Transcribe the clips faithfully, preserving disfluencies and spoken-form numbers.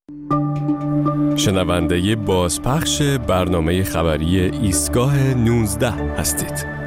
شنونده بازپخش برنامه خبری ایستگاه نوزده هستید.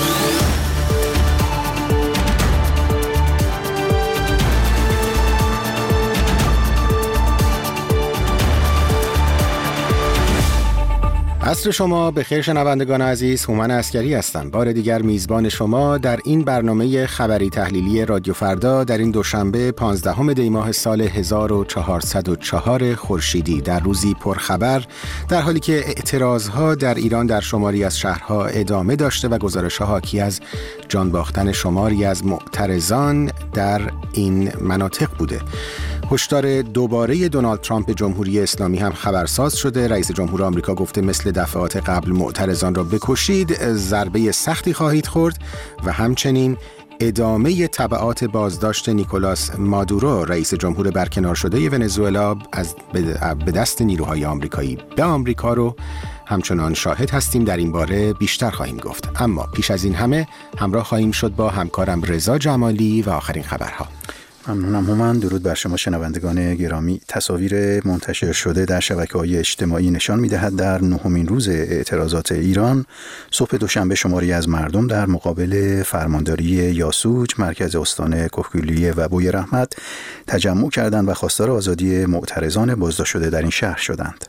عصر شما بخیر شنوندگان عزیز، هومن عسکری هستم. بار دیگر میزبان شما در این برنامه خبری تحلیلی رادیو فردا در این دوشنبه پانزدهم دی ماه سال هزار و چهارصد و چهار خورشیدی، در روزی پرخبر، در حالی که اعتراضها در ایران در شماری از شهرها ادامه داشته و گزارش‌ها حاکی از جان باختن شماری از معترضان در این مناطق بوده. هشدار دوباره دونالد ترامپ جمهوری اسلامی هم خبرساز شده. رئیس جمهور آمریکا گفته مثل دفعات قبل معترضان را بکشید، ضربه سختی خواهید خورد و همچنین ادامه تبعات بازداشت نیکولاس مادورو، رئیس جمهور برکنار شده ونزوئلا، از به دست نیروهای آمریکایی به آمریکا رو همچنان شاهد هستیم. در این باره بیشتر خواهیم گفت، اما پیش از این همه همراه خواهیم شد با همکارم رضا جمالی و آخرین خبرها. ممنونم هومن. درود بر شما شنوندگان گرامی. تصاویر منتشر شده در شبکه‌های اجتماعی نشان می‌دهد در نهمین روز اعتراضات ایران صبح دوشنبه شماری از مردم در مقابل فرمانداری یاسوج، مرکز استان کهگیلویه و بوی رحمت تجمع کردند و خواستار آزادی معترضان بازداشت شده در این شهر شدند.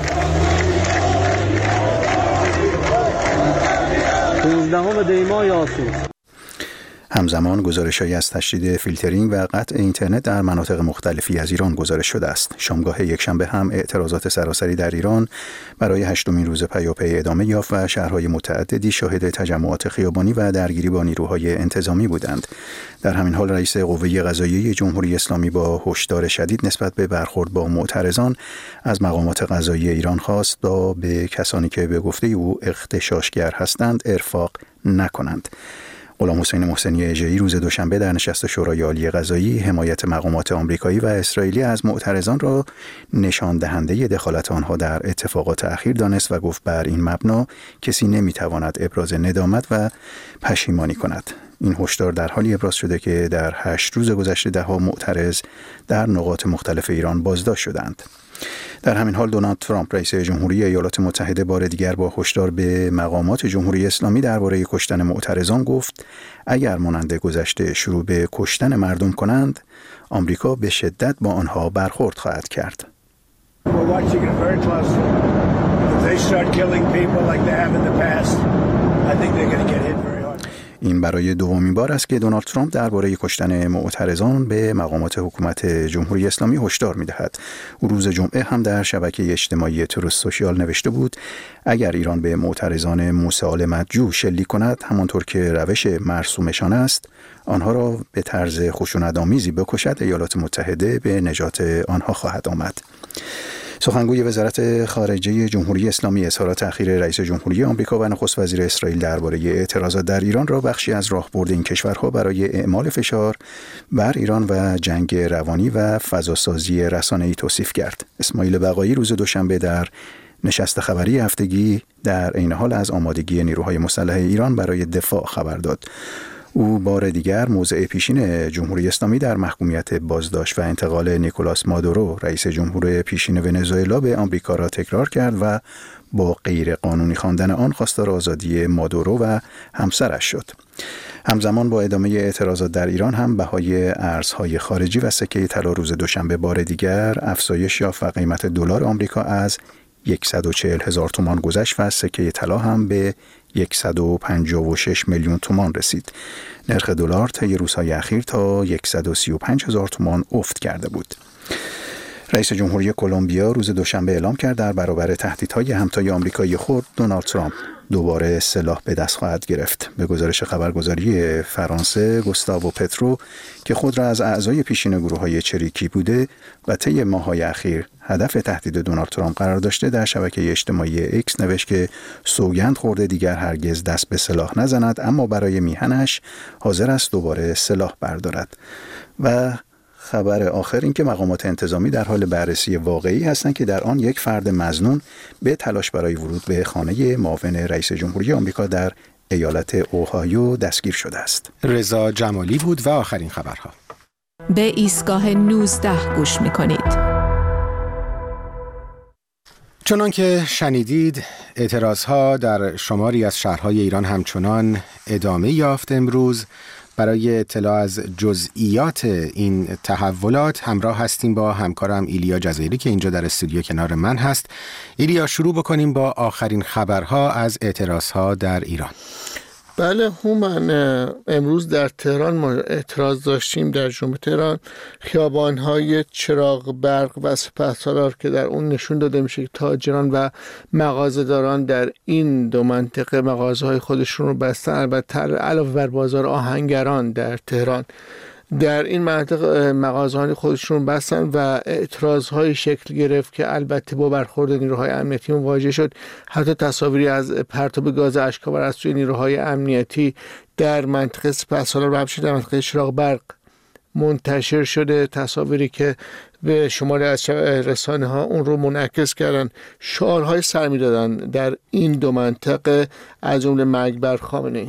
پانزدهم دی ماه یاسوج. همزمان گزارش‌هایی از تشدید فیلترینگ و قطع اینترنت در مناطق مختلفی از ایران گزارش شده است. شامگاه یکشنبه هم اعتراضات سراسری در ایران برای هشتمین روز پیاپی ادامه یافت و شهرهای متعددی شاهد تجمعات خیابانی و درگیری با نیروهای انتظامی بودند. در همین حال رئیس قوه قضاییه جمهوری اسلامی با هشدار شدید نسبت به برخورد با معترضان از مقامات قضایی ایران خواست تا به کسانی که به گفته او اغتشاشگر هستند ارفاق نکنند. غلام حسین محسنی اژه‌ای روز دوشنبه در نشست شورای عالی قضایی حمایت مقامات آمریکایی و اسرائیلی از معترضان را نشان دهنده دخالت آنها در اتفاقات اخیر دانست و گفت بر این مبنا کسی نمیتواند ابراز ندامت و پشیمانی کند. این هشدار در حالی ابراز شده که در هشت روز گذشته ده‌ها معترض در نقاط مختلف ایران بازداشت شدند. در همین حال دونالد ترامپ رئیس جمهوری ایالات متحده بار دیگر با هشدار به مقامات جمهوری اسلامی درباره کشتن معترضان گفت اگر مانند گذشته شروع به کشتن مردم کنند، آمریکا به شدت با آنها برخورد خواهد کرد. این برای دومین بار است که دونالد ترامپ درباره کشتن معترضان به مقامات حکومت جمهوری اسلامی هشدار می‌دهد. او روز جمعه هم در شبکه اجتماعی تروث سوشیال نوشته بود اگر ایران به معترضان موسی مدجو شلیک کند همانطور که روش مرسومشان است، آنها را به طرز خشونت‌آمیزی بکشد، ایالات متحده به نجات آنها خواهد آمد. سخنگوی وزارت خارجه جمهوری اسلامی اظهارات اخیر رئیس جمهوری آمریکا و نخست وزیر اسرائیل درباره اعتراضات در ایران را بخشی از راهبرد این کشورها برای اعمال فشار بر ایران و جنگ روانی و فضاسازی رسانه‌ای توصیف کرد. اسماعیل بقایی روز دوشنبه در نشست خبری هفتگی در عین حال از آمادگی نیروهای مسلح ایران برای دفاع خبر داد. او بار دیگر موضع پیشین جمهوری اسلامی در محکومیت بازداشت و انتقال نیکولاس مادورو رئیس جمهور پیشین ونزوئلا به آمریکا را تکرار کرد و با غیر قانونی خواندن آن خواستار آزادی مادورو و همسرش شد. همزمان با ادامه اعتراضات در ایران هم بهای ارزهای خارجی و سکه طلا روز دوشنبه بار دیگر افزایش یافت و قیمت دلار آمریکا از صد و چهل هزار تومان گذشت و سکه طلا هم به صد و پنجاه و شش میلیون تومان رسید. نرخ دلار طی روزهای اخیر تا صد و سی و پنج هزار تومان افت کرده بود. رئیس جمهوری کلمبیا روز دوشنبه اعلام کرد در برابر تهدیدهای همتای آمریکایی خود دونالد ترامپ دوباره سلاح به دست خواهد گرفت. به گزارش خبرگزاری فرانسه، گوستاوو پترو که خود را از اعضای پیشین گروه‌های چریکی بوده و طی ماه‌های اخیر هدف تهدید دونالد ترامپ قرار داشته، در شبکه اجتماعی ایکس نوشت که سوگند خورده دیگر هرگز دست به سلاح نزند، اما برای میهنش حاضر است دوباره سلاح بردارد. و خبر آخر این که مقامات انتظامی در حال بررسی واقعی هستند که در آن یک فرد مظنون به تلاش برای ورود به خانه معاون رئیس جمهوری آمریکا در ایالت اوهایو دستگیر شده است. رضا جمالی بود و آخرین خبرها. به ایستگاه نوزده گوش می‌کنید. چنان که شنیدید اعتراضها در شماری از شهرهای ایران همچنان ادامه یافت. امروز برای اطلاع از جزئیات این تحولات همراه هستیم با همکارم ایلیا جزیری که اینجا در استودیو کنار من هست. ایلیا، شروع بکنیم با آخرین خبرها از اعتراضها در ایران. بله هومن، امروز در تهران ما اعتراض داشتیم. در جمهوری تهران خیابان‌های چراغ برق و سپهسالار که در اون نشون داده میشه که تاجران و مغازه‌داران در این دو منطقه مغازه‌های خودشون رو بستن، البته علاوه بر بازار آهنگران در تهران در این منطقه مغازه‌های خودشون بستن و اعتراض‌های شکل گرفت که البته با برخورد نیروهای امنیتی مواجه شد. حتی تصاویری از پرتاب گاز اشک‌آور از سوی نیروهای امنیتی در منطقه سپهسالار و همچنین در منطقه چراغ برق منتشر شده، تصاویری که به شماری از رسانه‌ها اون رو منعکس کردن. شعارهای سر می‌دادن در این دو منطقه از جمله مرگ بر خامنه‌ای.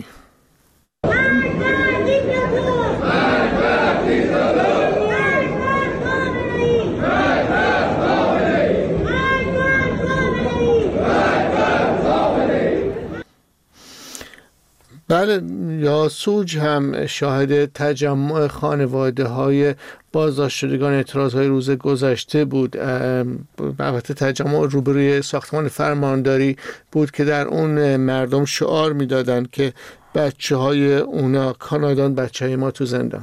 بله، یاسوج هم شاهد تجمع خانواده های بازداشت شدگان اعتراض های روز گذشته بود. البته تجمع روبروی ساختمان فرمانداری بود که در اون مردم شعار میدادن که بچه های اونا کانادان، بچه های ما تو زندان.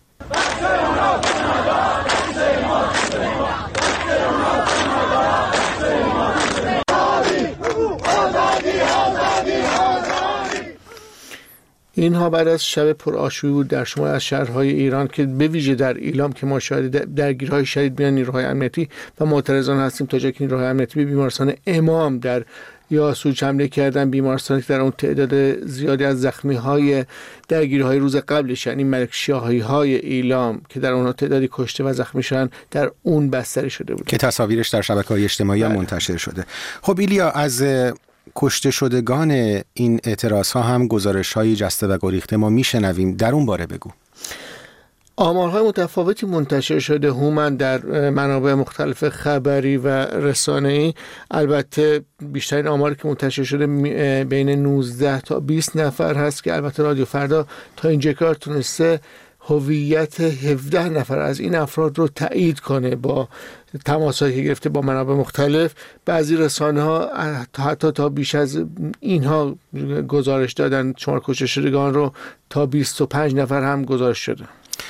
اینها بعد از شب پرآشوبی بود در شمال از شهرهای ایران که به ویژه در ایلام که ما شاهد درگیری‌های شدید بین نیروهای امنیتی و معترضان هستیم، تا جایی که نیروهای امنیتی به بیمارستان امام در یاسوج حمله کردن، بیمارستانی که در اون تعداد زیادی از زخمی‌های درگیری‌های روز قبلش، یعنی ملک شاهی‌های ایلام که در اونها تعدادی کشته و زخمی شدن، در اون بستری شده بود که تصاویرش در شبکه‌های اجتماعی هم منتشر شده. خب ایلیا، از کشته شدگان این اعتراض ها هم گزارش های جسته و گریخته ما میشنویم، در اون باره بگو. آمارهای متفاوتی منتشر شده هومن در منابع مختلف خبری و رسانه‌ای. البته بیشترین آماری که منتشر شده بین نوزده تا بیست نفر هست که البته رادیو فردا تا اینجا کار تونسته هویت هفده نفر از این افراد رو تایید کنه با تماسایی که گرفته با منابع مختلف. بعضی رسانه ها حتی تا بیش از اینها گزارش دادن، شمار کشته شدگان رو تا بیست و پنج نفر هم گزارش شده.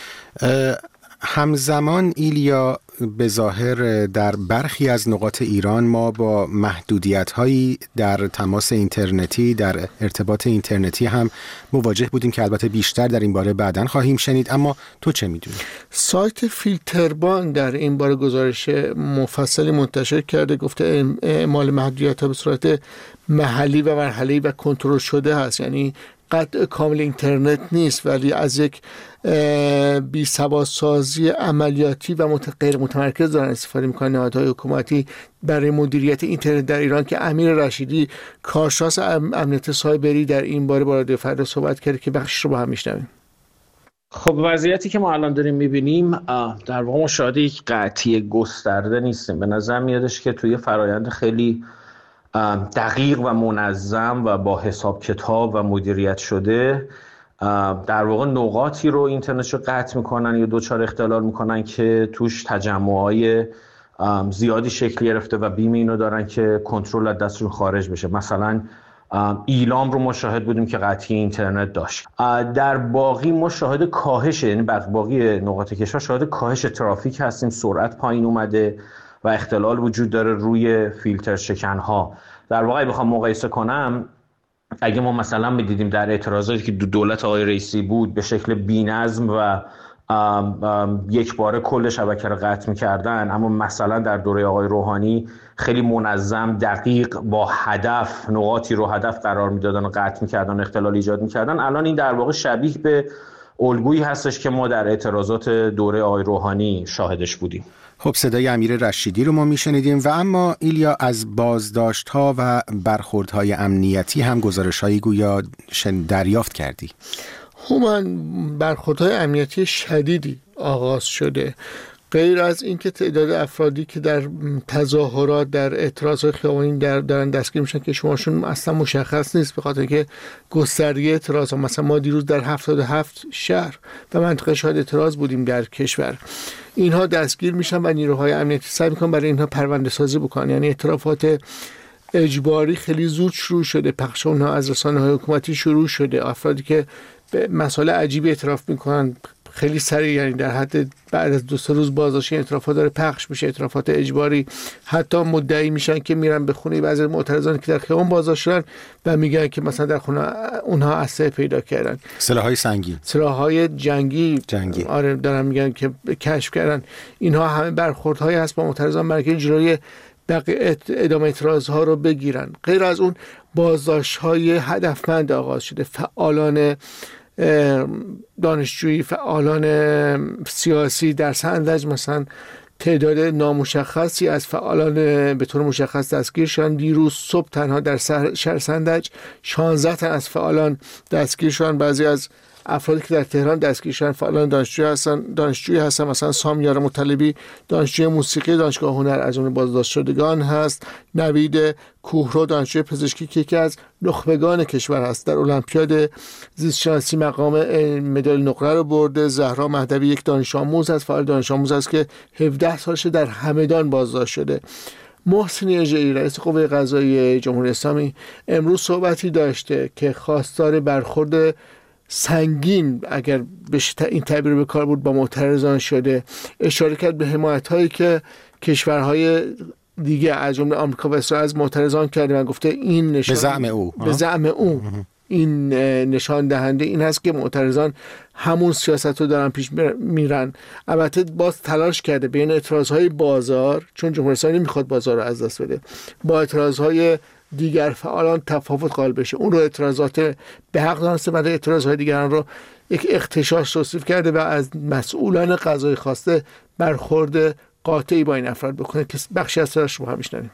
همزمان ایلیا، به ظاهر در برخی از نقاط ایران ما با محدودیت‌هایی در تماس اینترنتی، در ارتباط اینترنتی هم مواجه بودیم که البته بیشتر در این باره بعداً خواهیم شنید. اما تو چه می‌دونی؟ سایت فیلتربان در این باره گزارش مفصلی منتشر کرده، گفته اعمال محدودیت‌ها به صورت محلی و مرحله‌ای و کنترل شده هست، یعنی قطع کامل اینترنت نیست، ولی از یک بی سوادسازی عملیاتی و مت... غیر متمرکز دارن استفاده میکنن نهادهای حکومتی برای مدیریت اینترنت در ایران، که امیر رشیدی کارشناس امنیت سایبری در این باره با رادیو فردا صحبت کرده که بخشش رو با هم میشنویم. خب وضعیتی که ما الان داریم میبینیم در واقع ما شاهد یک قطعی گسترده نیستیم. به نظر میادش که توی فرایند خیلی دقیق و منظم و با حساب کتاب و مدیریت شده در واقع نقاطی رو اینترنت رو قطع میکنن یا دوچار اختلال میکنن که توش تجمعهای زیادی شکل گرفته و بیم اینو دارن که کنترل از دستشون خارج بشه. مثلا ایلام رو ما شاهد بودیم که قطعی اینترنت داشت. در باقی ما شاهد کاهش، یعنی باقی نقاط کشور شاهد کاهش ترافیک هستیم، سرعت پایین اومده و اختلال وجود داره روی فیلتر شکنها. در واقع بخوام مقایسه کنم، اگه ما مثلا می‌دیدیم در اعتراضاتی که دولت آقای رئیسی بود به شکل بی‌نظم و ام ام یک باره کل شبکه رو قطع می‌کردن، اما مثلا در دوره آقای روحانی خیلی منظم، دقیق، با هدف نقاطی رو هدف قرار می‌دادن و قطع می‌کردن، اختلال ایجاد می‌کردن. الان این در واقع شبیه به الگویی هستش که ما در اعتراضات دوره آقای روحانی شاهدش بودیم. خب صدای امیر رشیدی رو ما میشنیدیم. و اما ایلیا، از بازداشت‌ها و برخوردهای امنیتی هم گزارش‌هایی گویا دریافت کردی. هومن، برخوردهای امنیتی شدیدی آغاز شده. غیر از اینکه تعداد افرادی که در تظاهرات در اعتراضات خیابانی در دارن دستگیر میشن که شماشون اصلا مشخص نیست، به خاطر اینکه گستردگی اعتراض ها، مثلا ما دیروز در هفتاد و هفت شهر و منطقه شاهد اعتراض بودیم در کشور، اینها دستگیر میشن و نیروهای امنیتی سعی میکنن برای اینها پرونده سازی بکنن. یعنی اعترافات اجباری خیلی زود شروع شده، پخش اونها از رسانه‌های حکومتی شروع شده. افرادی که به مسائل عجیبی اعتراف میکنن خیلی سریع، یعنی در حد بعد از دو سه روز بازداشت اعترافات داره پخش میشه، اعترافات اجباری. حتی مدعی میشن که میرن به خونه بعضی معترضان که در خیابان بازداشت شدن و میگن که مثلا در خونه اونها اسلحه پیدا کردن، سلاح‌های سنگین، سلاح‌های جنگی جنگی آره دارن میگن که کشف کردن. اینها همه برخوردهایی هست با معترضان برای اینکه جلوی بقیه ادامه اعتراض ها رو بگیرن. غیر از اون بازداشت های هدفمند آغاز شده. فعالان دانشجویی، فعالان سیاسی در سندج مثلا تعداد نامشخصی از فعالان به طور مشخص دستگیر شدن. دیروز صبح تنها در شهر سندج شانزده تن از فعالان دستگیر شدن. بعضی از افرادی که در تهران دستگیر شدن فعالان دانشجویی هستن دانشجویی هستن مثلا سامیار مطلبی دانشجوی موسیقی دانشگاه هنر از اون بازداشت شدگان هست. نوید کوهرو دانشجوی پزشکی که یکی از نخبگان کشور هست، در المپیاد زیست شناسی مقام مدال نقره رو برده. زهرا مهدوی یک دانش آموز هست، فعال دانش آموز است که هفده سالشه در همدان بازداشت شده. محسن اژه‌ای رئیس قوه قضاییه جمهوری اسلامی امروز صحبتی داشته که خواستار برخورد سنگین اگر بشه این تعبیر به کار بود با معترضان شده. اشاره کرد به حمایت‌هایی که کشورهای دیگه از جمله آمریکا و اسرائیل از معترضان کرده و گفته این نشان به زعم او به زعم او این نشان دهنده این هست که معترضان همون سیاست رو دارن پیش میرن. البته باز تلاش کرده بین اعتراضهای بازار، چون جمهوری اسلامی نمیخواد بازار رو از دست بده، با اعتراضهای دیگر فعالان تفاوت قائل بشه. اون رو اعتراضات به حق دانسته، برای اعتراضهای دیگران رو یک اغتشاش توصیف کرده و از مسئولان قضایی خواسته برخورد قاطعی با این افراد بکنه که بخشی از سرش رو هم میشنویم.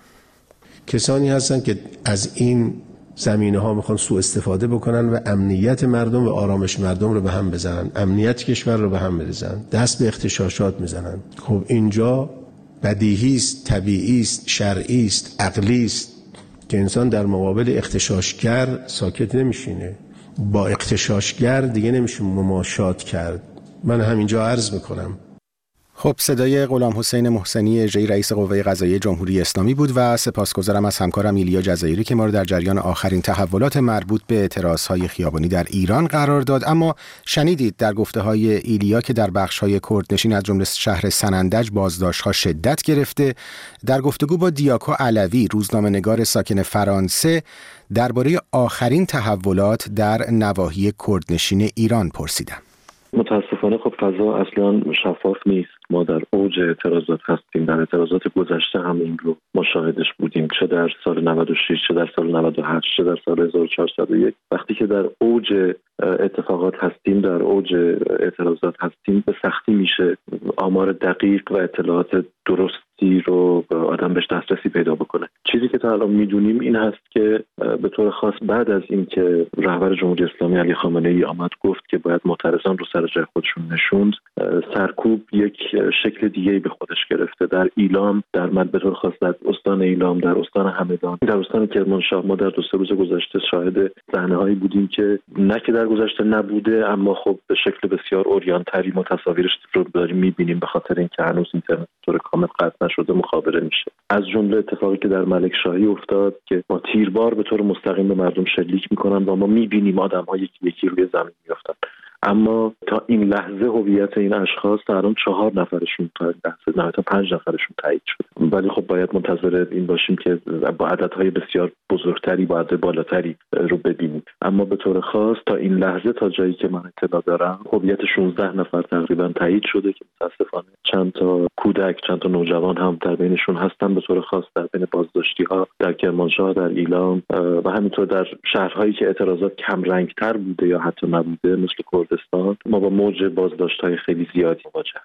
کسانی هستن که از این زمینه ها میخوان سوء استفاده بکنن و امنیت مردم و آرامش مردم رو به هم بزنن، امنیت کشور رو به هم بزنن، دست به اغتشاشات میزنن. خب اینجا بدیهی است، طبیعی است، شرعی است، عقلی است که انسان در مقابل اغتشاشگر ساکت نمیشینه. با اغتشاشگر دیگه نمیشه مماشات کرد. من همینجا عرض میکنم. خب صدای غلام حسین محسنی اژه‌ای رئیس قوه قضاییه جمهوری اسلامی بود و سپاسگزارم از همکارم ایلیا جزایری که ما رو در جریان آخرین تحولات مربوط به اعتراضهای خیابانی در ایران قرار داد. اما شنیدید در گفته‌های ایلیا که در بخش‌های کردنشین از جمله شهر سنندج بازداشت‌ها شدت گرفته. در گفتگو با دیاکو علوی روزنامه‌نگار ساکن فرانسه درباره آخرین تحولات در نواحی کردنشین ایران پرسیدم. متاسفانه خب فضا اصلا شفاف نیست. ما در اوج اعتراضات هستیم. در اعتراضات گذشته هم این رو مشاهدش بودیم، چه در سال نود و شش، چه در سال نود و هشت، چه در سال هزار و چهارصد و یک. وقتی که در اوج اتفاقات هستیم، در اوج اعتراضات هستیم، به سختی میشه آمار دقیق و اطلاعات درستی رو آدم بهش دسترسی پیدا بکنه. چیزی که تا الان میدونیم این هست که به طور خاص بعد از اینکه رهبر جمهوری اسلامی علی خامنه‌ای آمد گفت که باید معترضان رو سر جای خودشون نشوند، سرکوب یک شکل دیگه‌ای به خودش گرفته. در ایلام، در مد به طور خاص در استان ایلام، در استان همدان، در استان کرمانشاه ما در دو سه روز گذشته شاهد صحنه‌هایی بودیم که نه که در گذشته نبوده، اما خب به شکل بسیار عریان‌تری ما تصاویرش رو داریم می‌بینیم، به خاطر اینکه هنوز اینترنت طور کامل قطع نشده مخابره میشه. از جمله اتفاقی که در ملک شاهی افتاد که با تیربار به طور مستقیم به مردم شلیک میکنن و ما می‌بینیم آدم‌ها یکی یکی روی زمین میافتن. اما تا این لحظه هویت این اشخاص تا الان چهار نفرشون تا لحظه نه تا پنج نفرشون تایید شده. ولی خب باید منتظر این باشیم که با عددهای بسیار بزرگتری، با عدد بالاتری رو ببینیم. اما به طور خاص تا این لحظه، تا جایی که من اطلاع دارم، هویت شانزده نفر تقریبا تایید شده که متاسفانه چند تا کودک، چند تا نوجوان هم در بینشون هستن. به طور خاص در بین بازداشتی‌ها در کرمانشاه، در ایلام و همینطور در شهرهایی که اعتراضات کم رنگ‌تر بوده یا حتی نبوده مثل کردستان، ما با موج بازداشت‌های خیلی زیادی مواجه هستیم.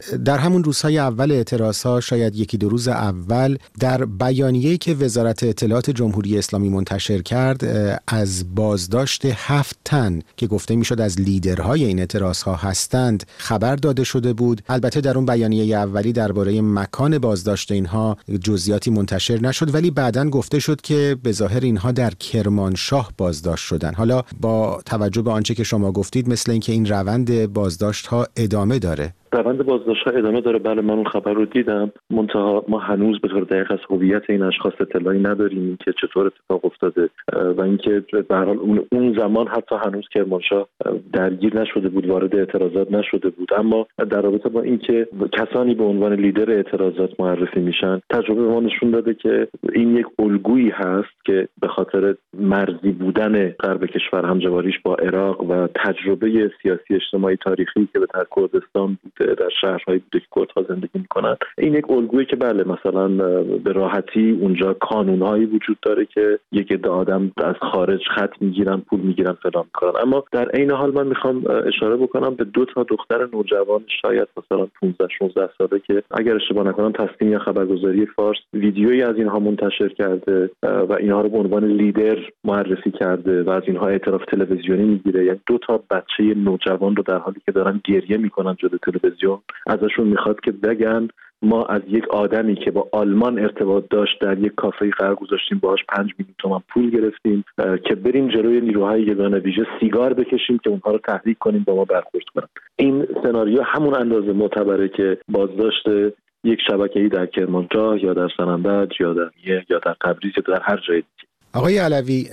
در همون روزهای اول اعتراضها، شاید یکی دو روز اول، در بیانیه‌ای که وزارت اطلاعات جمهوری اسلامی منتشر کرد از بازداشت هفت تن که گفته میشد از لیدرهای این اعتراضها هستند خبر داده شده بود. البته در اون بیانیه اولی درباره مکان بازداشت اینها جزئیاتی منتشر نشد، ولی بعداً گفته شد که به ظاهر اینها در کرمانشاه بازداشت شدن. حالا با توجه به آنچه که شما گفتید مثل اینکه این روند بازداشت‌ها ادامه داره. روند بازداشت‌ها ادامه داره. بله، من اون خبر رو دیدم، منتها ما هنوز به طور دقیق از هویت این اشخاص اطلاعی نداریم که چطور اتفاق افتاده و اینکه به هر حال اون زمان حتی هنوز کرمانشاه درگیر نشده بود، وارد اعتراضات نشده بود. اما در رابطه با اینکه کسانی به عنوان لیدر اعتراضات معرفی میشن، تجربه ما نشون داده که این یک الگویی هست که به خاطر مرزی بودن غرب کشور، همجواریش با عراق و تجربه سیاسی اجتماعی تاریخی که به تر کردستان بوده، در شهرهایی بوده که کردها زندگی میکنن، این یک الگویی که بله مثلا به راحتی اونجا کانونهایی وجود داره که یک عده آدم از خارج خط میگیرن، پول میگیرن، فلان میکنن. اما در عین حال من میخوام اشاره بکنم به دو تا دختر نوجوان شاید مثلا پانزده شانزده ساله که اگر اشتباه نکنم تسنیم یا خبرگزاری فارس ویدیویی از اینها منتشر کرده و اینها رو به عنوان لیدر معرفی کرده و از اینها اعتراف تلویزیونی میگیره. یعنی دو تا بچه نوجوان رو در حالی که دارن گریه میکنن جلوی تلویزیون ازشون میخواد که بگن ما از یک آدمی که با آلمان ارتباط داشت در یک کافه قرار گذاشتیم، باهاش پنج میلیون تومان پول گرفتیم که بریم جلوی نیروهای یگان ویژه سیگار بکشیم که اونها رو تحریک کنیم با ما برخورد کنن. این سناریو همون اندازه معتبره که بازداشت یک شبکه‌ای در کرمانشاه یا در سنندج یا در یه یا در تبریز یا در هر جای دیگه. آقای علوی،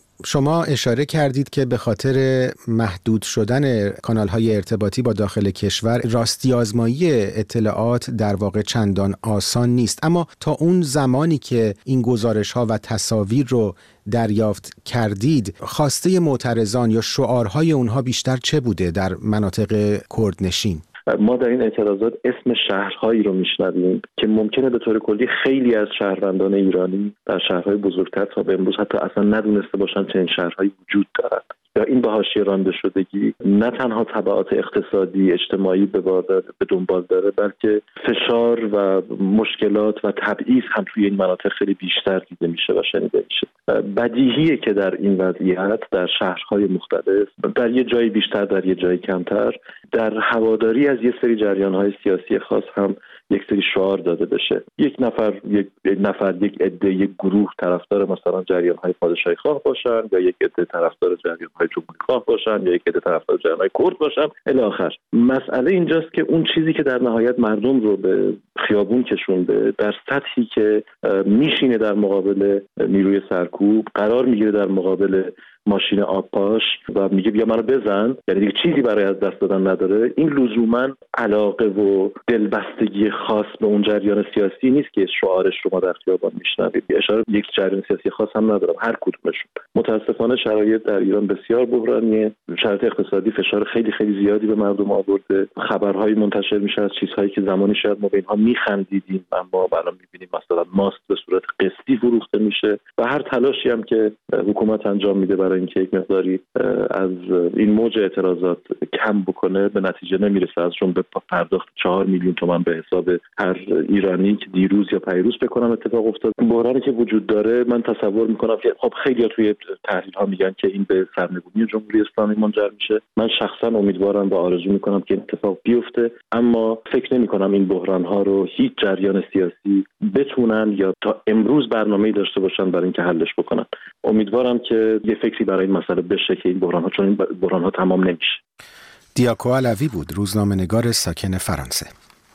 شما اشاره کردید که به خاطر محدود شدن کانال‌های ارتباطی با داخل کشور راستی آزمایی اطلاعات در واقع چندان آسان نیست، اما تا اون زمانی که این گزارش‌ها و تصاویر رو دریافت کردید، خواسته معترضان یا شعارهای اونها بیشتر چه بوده در مناطق کردنشین؟ ما در این اعتراضات اسم شهرهایی رو میشنویم که ممکنه به طور کلی خیلی از شهروندان ایرانی در شهرهای بزرگتر تا به امروز حتی اصلا ندونسته باشن چه این شهرهایی وجود دارند. یا این به حاشیه رانده شدگی نه تنها تبعات اقتصادی اجتماعی به به دنبال داره، بلکه فشار و مشکلات و تبعیض هم توی این مناطق خیلی بیشتر دیده میشه و شنیده میشه. بدیهیه که در این وضعیت در شهرهای مختلف، در یه جایی بیشتر در یه جایی کمتر، در هواداری از یه سری جریان‌های سیاسی خاص هم یک سری شعار داده بشه. یک نفر یک نفر یک عده یک گروه طرفدار مثلا جریان‌های پادشاهی خواه باشن، یا یک عده طرفدار جریان‌های جمهوری خواه باشن، یا یک عده طرفدار جریان‌های کرد باشن الی آخر. مسئله اینجاست که اون چیزی که در نهایت مردم رو به خیابون کشونده، در سطحی که میشینه در مقابل نیروی سرکوب، قرار میگیره در مقابل ماشین آبپاش و میگه بیا منو بزن، یعنی دیگه چیزی برای از دست دادن نداره، این لزوما علاقه و دلبستگی خاص به اون جریان سیاسی نیست که شعارش رو ما در خیابان میشنویم. اشاره یک جریان سیاسی خاص هم ندارم، هر کدومشون. متاسفانه شرایط در ایران بسیار بحرانیه، شرایط اقتصادی فشار خیلی خیلی زیادی به مردم آورده، خبرهایی منتشر میشه از چیزهایی که زمانی شاید ما به اینها میخندیدیم اما الان میبینیم مثلا ماست به صورت قسطی فروخته میشه و هر تلاشی هم که حکومت انجام میده برای اینکه یک مقداری از این موج اعتراضات کم بکنه به نتیجه نمیرسه، از جمله پرداخت چهار میلیون تومان به حساب هر ایرانی که دیروز یا پیروز بکنم اتفاق افتاد. بحرانی که وجود داره من تصور میکنم که خب خیلی توی تحلیل ها میگن که این به سرنگونی جمهوری اسلامی منجر میشه. من شخصا امیدوارم و آرزو میکنم که این اتفاق بیفته، اما فکر نمیکنم این بحران ها رو هیچ جریان سیاسی بتونن یا تا امروز برنامه‌ای داشته باشن برای اینکه حلش بکنن. امیدوارم که یه فکری برای این مسئله بشه که این بحران ها، چون این بحران ها تمام نمیشه. دیاکو علوی بود، روزنامه‌نگار ساکن فرانسه.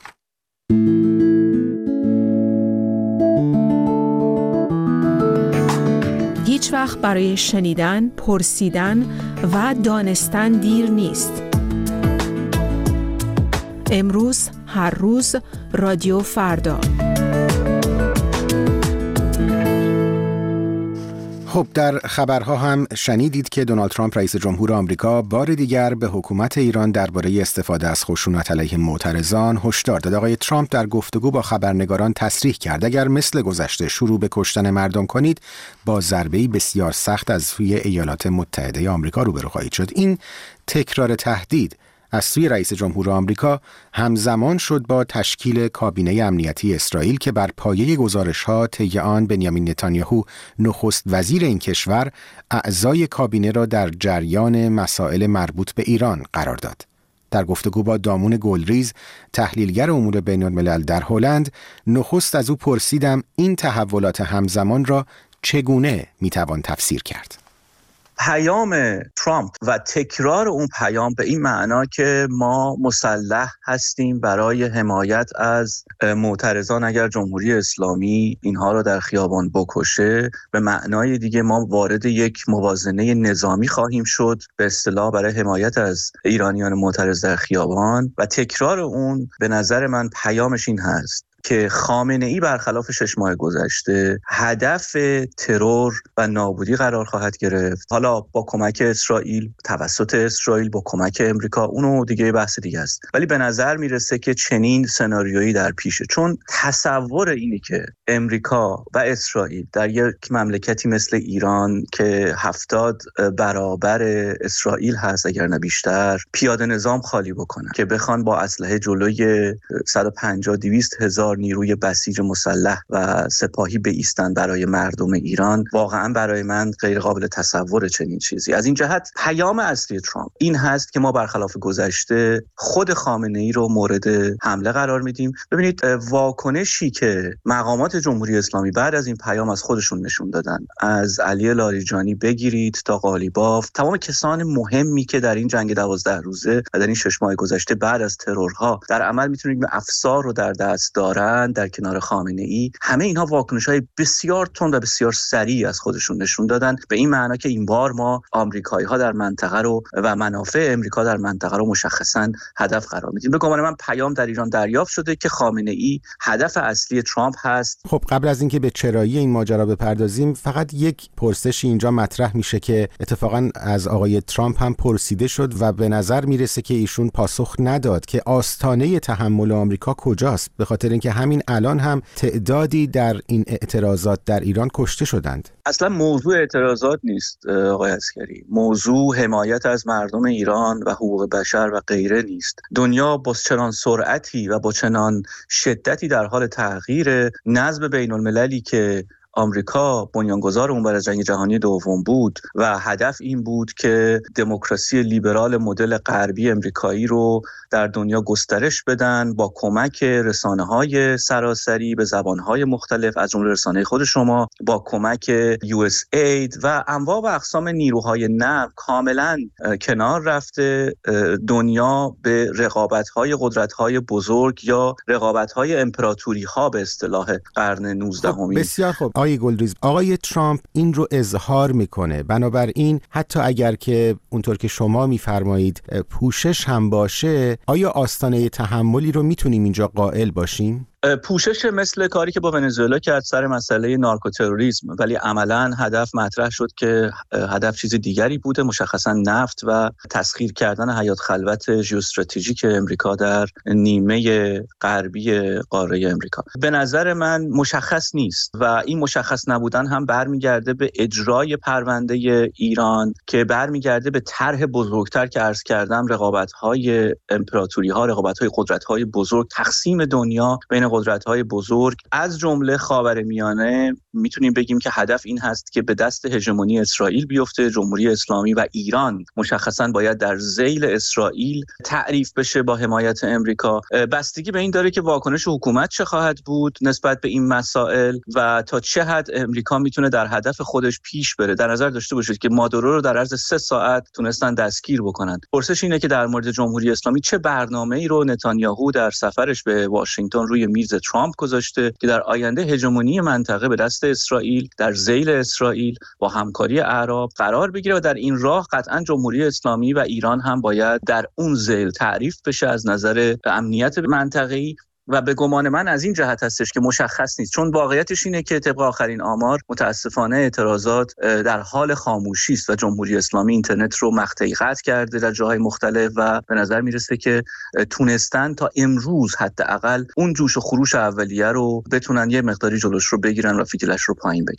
هیچ وقت برای شنیدن، پرسیدن و دانستن دیر نیست. امروز، هر روز، رادیو فردا. خب در خبرها هم شنیدید که دونالد ترامپ رئیس جمهور آمریکا بار دیگر به حکومت ایران درباره استفاده از خشونت علیه معترضان هشدار داد. آقای ترامپ در گفتگو با خبرنگاران تصریح کرد اگر مثل گذشته شروع به کشتن مردم کنید با ضربه‌ای بسیار سخت از سوی ایالات متحده آمریکا روبرو خواهید شد. این تکرار تهدید از سوی رئیس جمهور آمریکا همزمان شد با تشکیل کابینه امنیتی اسرائیل که بر پایه گزارش‌ها طی آن بنیامین نتانیاهو نخست وزیر این کشور اعضای کابینه را در جریان مسائل مربوط به ایران قرار داد. در گفتگو با دامون گلریز، تحلیلگر امور بین الملل در هلند، نخست از او پرسیدم این تحولات همزمان را چگونه میتوان تفسیر کرد؟ پیام ترامپ و تکرار اون پیام به این معنا که ما مسلح هستیم برای حمایت از معترضان اگر جمهوری اسلامی اینها رو در خیابان بکشه، به معنای دیگه ما وارد یک موازنه نظامی خواهیم شد، به اصطلاح برای حمایت از ایرانیان معترض در خیابان. و تکرار اون به نظر من پیامش این هست که خامنه‌ای برخلاف شش ماه گذشته هدف ترور و نابودی قرار خواهد گرفت، حالا با کمک اسرائیل، توسط اسرائیل، با کمک امریکا، اونو دیگه بحث دیگه است. ولی به نظر میرسه که چنین سناریویی در پیشه، چون تصور اینی که امریکا و اسرائیل در یک مملکتی مثل ایران که هفتاد برابر اسرائیل هست اگر نه بیشتر، پیاده نظام خالی بکنن که بخوان با اسلحه جلوی صد و پنجاه دویست هزار نیروی بسیج مسلح و سپاهی بایستن برای مردم ایران، واقعا برای من غیر قابل تصور چنین چیزی. از این جهت پیام اصلی ترامپ این هست که ما برخلاف گذشته خود خامنه‌ای رو مورد حمله قرار میدیم. ببینید واکنشی که مقامات جمهوری اسلامی بعد از این پیام از خودشون نشون دادن، از علی لاریجانی بگیرید تا قالیباف، تمام کسان مهمی که در این جنگ دوازده روزه و در این شش ماه گذشته بعد از ترورها در عمل میتونید افسار رو در دست دارن در کنار خامنه‌ای، همه اینها واکنش‌های بسیار تند و بسیار سریع از خودشون نشون دادن، به این معنا که این بار ما آمریکایی‌ها در منطقه رو و منافع امریکا در منطقه رو مشخصاً هدف قرار میدیم. به گمان من پیام در ایران دریافت شده که خامنه‌ای هدف اصلی ترامپ هست. خب قبل از اینکه به چرایی این ماجرا بپردازیم، فقط یک پرسش اینجا مطرح میشه که اتفاقاً از آقای ترامپ هم پرسیده شد و به نظر میرسه که ایشون پاسخ نداد که آستانه تحمل آمریکا کجاست، به خاطر اینکه همین الان هم تعدادی در این اعتراضات در ایران کشته شدند. اصلا موضوع اعتراضات نیست آقای عسکری، موضوع حمایت از مردم ایران و حقوق بشر و غیره نیست. دنیا با چنان سرعتی و با چنان شدتی در حال تغییر، نظم بین المللی که آمریکا بنیانگذار اون بعد از جنگ جهانی دوم بود و هدف این بود که دموکراسی لیبرال مدل غربی امریکایی رو در دنیا گسترش بدن با کمک رسانه‌های سراسری به زبان‌های مختلف از جمله رسانه خود شما، با کمک یو اس اید و انواع و اقسام نیروهای نرم کاملا کنار رفته دنیا به رقابت‌های قدرت‌های بزرگ یا رقابت‌های امپراتوری‌ها به اصطلاح قرن نوزدهم. بسیار خوب آقای گلریز، آقای ترامپ این رو اظهار میکنه، بنابراین حتی اگر که اونطور که شما میفرمایید پوشش هم باشه، آیا آستانه تحملی رو میتونیم اینجا قائل باشیم؟ پوشش مثل کاری که با ونزوئلا کرد سر مسئله نارکوتروریسم، ولی عملاً هدف مطرح شد که هدف چیز دیگری بوده، مشخصاً نفت و تسخیر کردن حیات خلوت ژئواستراتژیک امریکا در نیمه غربی قاره امریکا. به نظر من مشخص نیست و این مشخص نبودن هم برمیگرده به اجرای پرونده ایران که برمیگرده به طرح بزرگتر که عرض کردم، رقابت‌های امپراتوری‌ها، رقابت‌های قدرت‌های بزرگ، تقسیم دنیا بین قدرت‌های بزرگ از جمله خاورمیانه. میتونیم بگیم که هدف این هست که به دست هژمونی اسرائیل بیفته. جمهوری اسلامی و ایران مشخصاً باید در ذیل اسرائیل تعریف بشه با حمایت امریکا. بستگی به این داره که واکنش حکومت چه خواهد بود نسبت به این مسائل و تا چه حد امریکا میتونه در هدف خودش پیش بره. در نظر داشته باشید که مادورو رو در عرض سه ساعت تونستن دستگیر بکنن. پرسش اینه که در مورد جمهوری اسلامی چه برنامه‌ای رو نتانیاهو در سفرش به واشنگتن روی میز ترامپ گذاشته که در آینده هژمونی منطقه به دست اسرائیل در ذیل اسرائیل با همکاری اعراب قرار بگیره و در این راه قطعا جمهوری اسلامی و ایران هم باید در اون ذیل تعریف بشه از نظر امنیت منطقه‌ای. و به گمان من از این جهت هستش که مشخص نیست، چون واقعیتش اینه که طبق آخرین آمار متاسفانه اعتراضات در حال خاموشی است و جمهوری اسلامی اینترنت رو مقطعی قطع کرده در جاهای مختلف و به نظر میرسه که تونستن تا امروز حداقل اون جوش و خروش اولیه رو بتونن یه مقداری جلوش رو بگیرن و فتیلش رو پایین بکشن.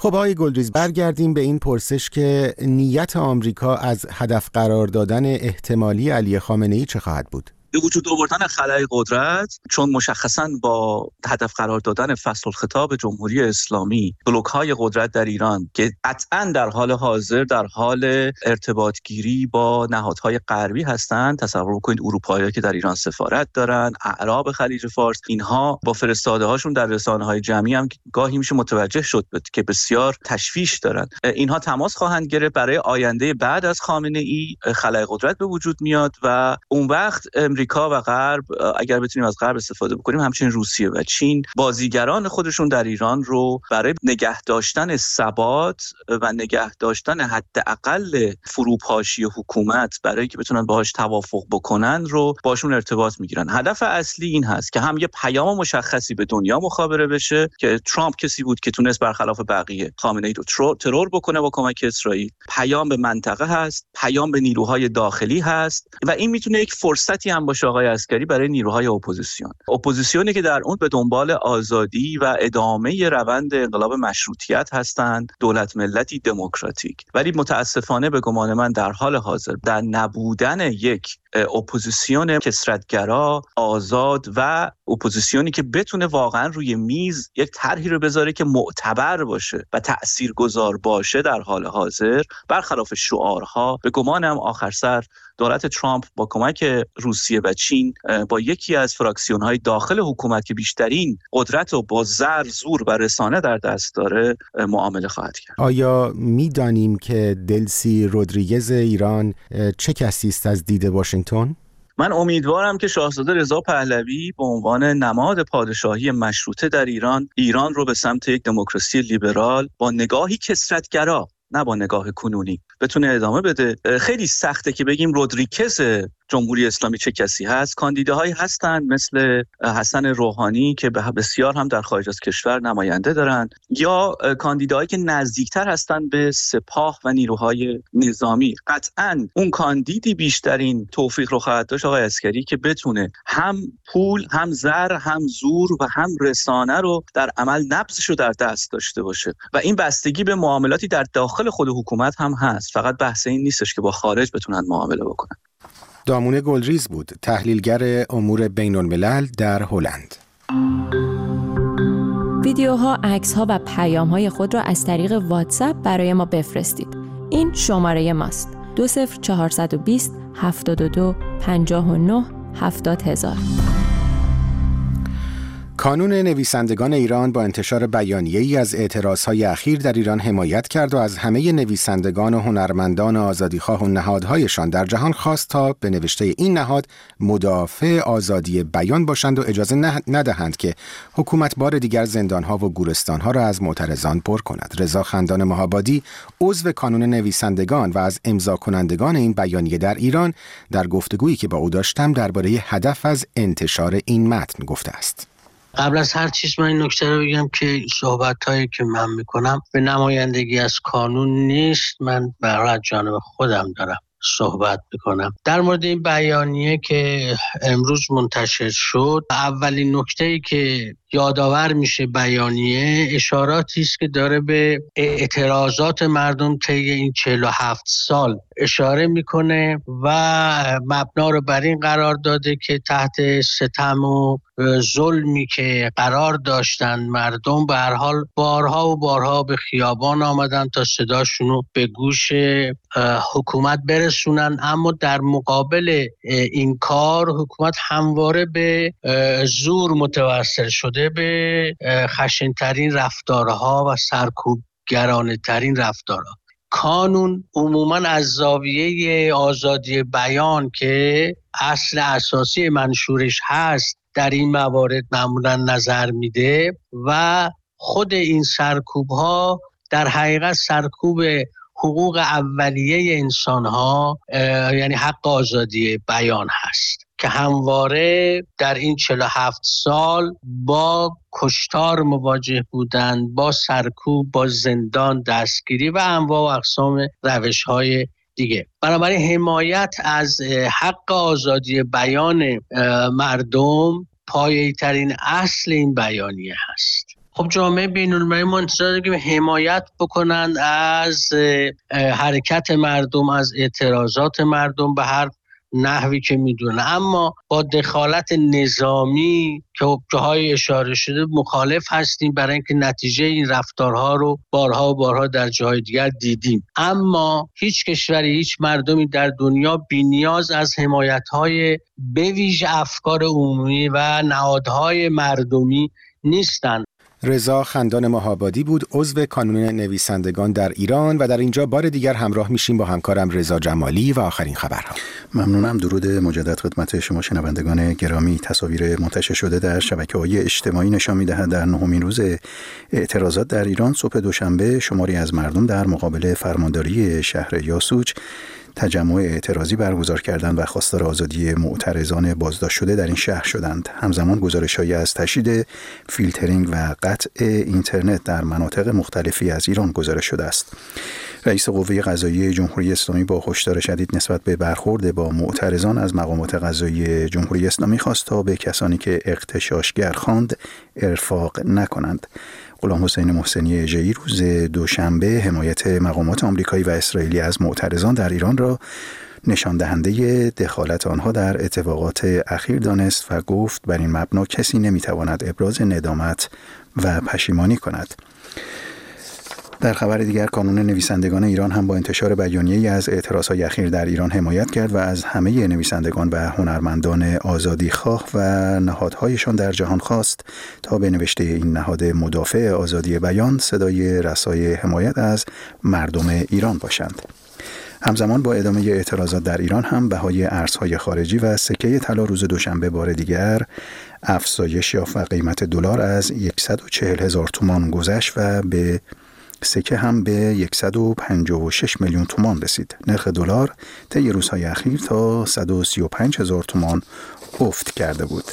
خب آقای گلریز، برگردیم به این پرسش که نیت آمریکا از هدف قرار دادن احتمالی علی خامنه‌ای چه خواهد بود؟ به وجود آوردن خلأ قدرت، چون مشخصاً با هدف قرار دادن فصل الخطاب جمهوری اسلامی بلوک‌های قدرت در ایران که قطعاً در حال حاضر در حال ارتباط گیری با نهادهای غربی هستند. تصور کنید اروپایی‌ها که در ایران سفارت دارن، اعراب خلیج فارس، اینها با فرستاده‌هاشون در رسانه‌های جمعی هم گاهی میشه متوجه شد که بسیار تشویش دارن. اینها تماس خواهند گرفت برای آینده بعد از خامنه‌ای. خلأ قدرت به وجود میاد و اون وقت امریکا و غرب، اگر بتونیم از غرب استفاده بکنیم، همچنین روسیه و چین، بازیگران خودشون در ایران رو برای نگه داشتن ثبات و نگه داشتن حداقل فروپاشی حکومت برای که بتونن باهاش توافق بکنن رو باشون ارتباط میگیرن. هدف اصلی این هست که هم یه پیام مشخصی به دنیا مخابره بشه که ترامپ کسی بود که تونست برخلاف بقیه خامنه‌ای رو ترور بکنه با کمک اسرائیل. پیام به منطقه هست، پیام به نیروهای داخلی هست و این میتونه یک فرصتی هم باشه آقای عسکری برای نیروهای اپوزیسیون. اپوزیسیونی که در اون به دنبال آزادی و ادامه روند انقلاب مشروطیت هستند، دولت ملتی دموکراتیک، ولی متاسفانه به گمان من در حال حاضر در نبودن یک اپوزیسیون کثرت‌گرا، آزاد و اپوزیسیونی که بتونه واقعا روی میز یک طرحی رو بذاره که معتبر باشه و تأثیرگذار باشه در حال حاضر، برخلاف شعارها، به گمانم آخر سر دولت ترامپ با کمک روسیه و چین با یکی از فراکسیون‌های داخل حکومت که بیشترین قدرت رو با زر، زور و رسانه در دست داره معامله خواهد کرد. آیا می‌دانیم که دلسی رودریگز ایران چه کسی است از دید واشنگتن؟ من امیدوارم که شاهزاده رضا پهلوی به عنوان نماد پادشاهی مشروطه در ایران، ایران رو به سمت یک دموکراسی لیبرال با نگاهی کثرت‌گرا، نه با نگاه کنونی، بتونه ادامه بده. خیلی سخته که بگیم رودریگز جمهوری اسلامی چه کسی هست. کاندیداهایی هستند مثل حسن روحانی که بسیار هم در خارج از کشور نماینده دارن، یا کاندیداهایی که نزدیکتر هستند به سپاه و نیروهای نظامی. قطعاً اون کاندیدی بیشترین توفیق رو خواهد داشت آقای عسکری که بتونه هم پول، هم زر، هم زور و هم رسانه رو در عمل نبضش رو در دست داشته باشه و این بستگی به معاملاتی در داخل خود حکومت هم هست. فقط بحث این نیستش که با خارج بتونن معامله بکنن. دامون گلریز بود، تحلیلگر امور بین الملل در هلند. ویدیوها، عکس‌ها و پیام‌های خود را از طریق واتساپ برای ما بفرستید. این شماره ماست: دو صفر چهارصد و بیست هفتاد و دو پنجاه و نه هفتاد هزار. کانون نویسندگان ایران با انتشار بیانیه‌ای از اعتراضهای اخیر در ایران حمایت کرد و از همه نویسندگان و هنرمندان آزادیخواه و نهادهایشان در جهان خواست تا به نوشته این نهاد مدافع آزادی بیان باشند و اجازه ندهند که حکومت بار دیگر زندانها و گورستانها را از معترضان پر کند. رضا خندان مهابادی، عضو کانون نویسندگان و از امضا کنندگان این بیانیه در ایران، در گفتگویی که با او داشتم درباره هدف از انتشار این متن گفته است. قبل از هر چیز من این نکته رو بگم که صحبت‌هایی که من میکنم به نمایندگی از کانون نیست، من برای جانب خودم دارم صحبت میکنم. در مورد این بیانیه که امروز منتشر شد، اولین نکته‌ای که یادآور میشه بیانیه اشاراتی است که داره به اعتراضات مردم طی این چهل و هفت سال اشاره میکنه و مبنا رو بر این قرار داده که تحت ستم و ظلمی که قرار داشتن مردم به هر حال بارها و بارها به خیابان آمدن تا صداشونو به گوش حکومت برسونن، اما در مقابل این کار حکومت همواره به زور متوسل شده، به خشن‌ترین رفتارها و سرکوبگرانه ترین رفتارها. کانون عموماً از زاویه آزادی بیان که اصل اساسی منشورش هست در این موارد معمولاً نظر میده و خود این سرکوب‌ها در حقیقت سرکوب حقوق اولیه انسان‌ها، یعنی حق آزادی بیان هست که همواره در این چهل و هفت سال با کشتار مواجه بودند، با سرکوب، با زندان، دستگیری و انواع و اقسام روش‌های دیگه. بنابراین حمایت از حق آزادی بیان مردم پایه‌ترین اصل این بیانیه هست. خب جامعه بین‌المللی منتظر که حمایت بکنند از حرکت مردم، از اعتراضات مردم به هر نحوی که میدونه، اما با دخالت نظامی که جاهای اشاره شده مخالف هستیم، برای اینکه نتیجه این رفتارها رو بارها و بارها در جاهای دیگر دیدیم. اما هیچ کشوری، هیچ مردمی در دنیا بی‌نیاز از حمایت‌های به ویژه افکار عمومی و نهادهای مردمی نیستند. رضا خندان ماه‌آبادی بود، عضو کانون نویسندگان در ایران، و در اینجا بار دیگر همراه میشیم با همکارم رضا جمالی و آخرین خبرها. ممنونم. درود مجدد خدمت شما شنوندگان گرامی. تصاویر منتشر شده در شبکه‌های اجتماعی نشان می‌دهد در نهمین روز اعتراضات در ایران صبح دوشنبه شماری از مردم در مقابل فرمانداری شهر یاسوج تجمع اعتراضی برگزار کردند و خواستار آزادی معترضان بازداشت شده در این شهر شدند. همزمان گزارش‌هایی از تشدید فیلترینگ و قطع اینترنت در مناطق مختلفی از ایران گزارش شده است. رئیس قوه قضاییه جمهوری اسلامی با هشدار شدید نسبت به برخورد با معترضان از مقامات قضایی جمهوری اسلامی خواست تا به کسانی که اغتشاشگر خواند ارفاق نکنند. غلام حسین محسنی اژه‌ای روز دوشنبه حمایت مقامات آمریکایی و اسرائیلی از معترضان در ایران را نشان دهنده دخالت آنها در اتفاقات اخیر دانست و گفت بر این مبنا کسی نمیتواند ابراز ندامت و پشیمانی کند. در خبر دیگر کانون نویسندگان ایران هم با انتشار بیانیه‌ای از اعتراضهای اخیر در ایران حمایت کرد و از همه نویسندگان و هنرمندان آزادیخواه و نهادهایشان در جهان خواست تا به نوشته این نهاد مدافع آزادی بیان صدای رسای حمایت از مردم ایران باشند. همزمان با ادامه اعتراضات در ایران هم بهای ارزهای خارجی و سکه طلا روز دوشنبه بار دیگر افزایش یافت و قیمت دلار از صد و چهل هزار تومان گذشت و به سکه هم به صد و پنجاه و شش میلیون تومان رسید. نرخ دلار طی روزهای اخیر تا صد و سی و پنج هزار تومان افت کرده بود.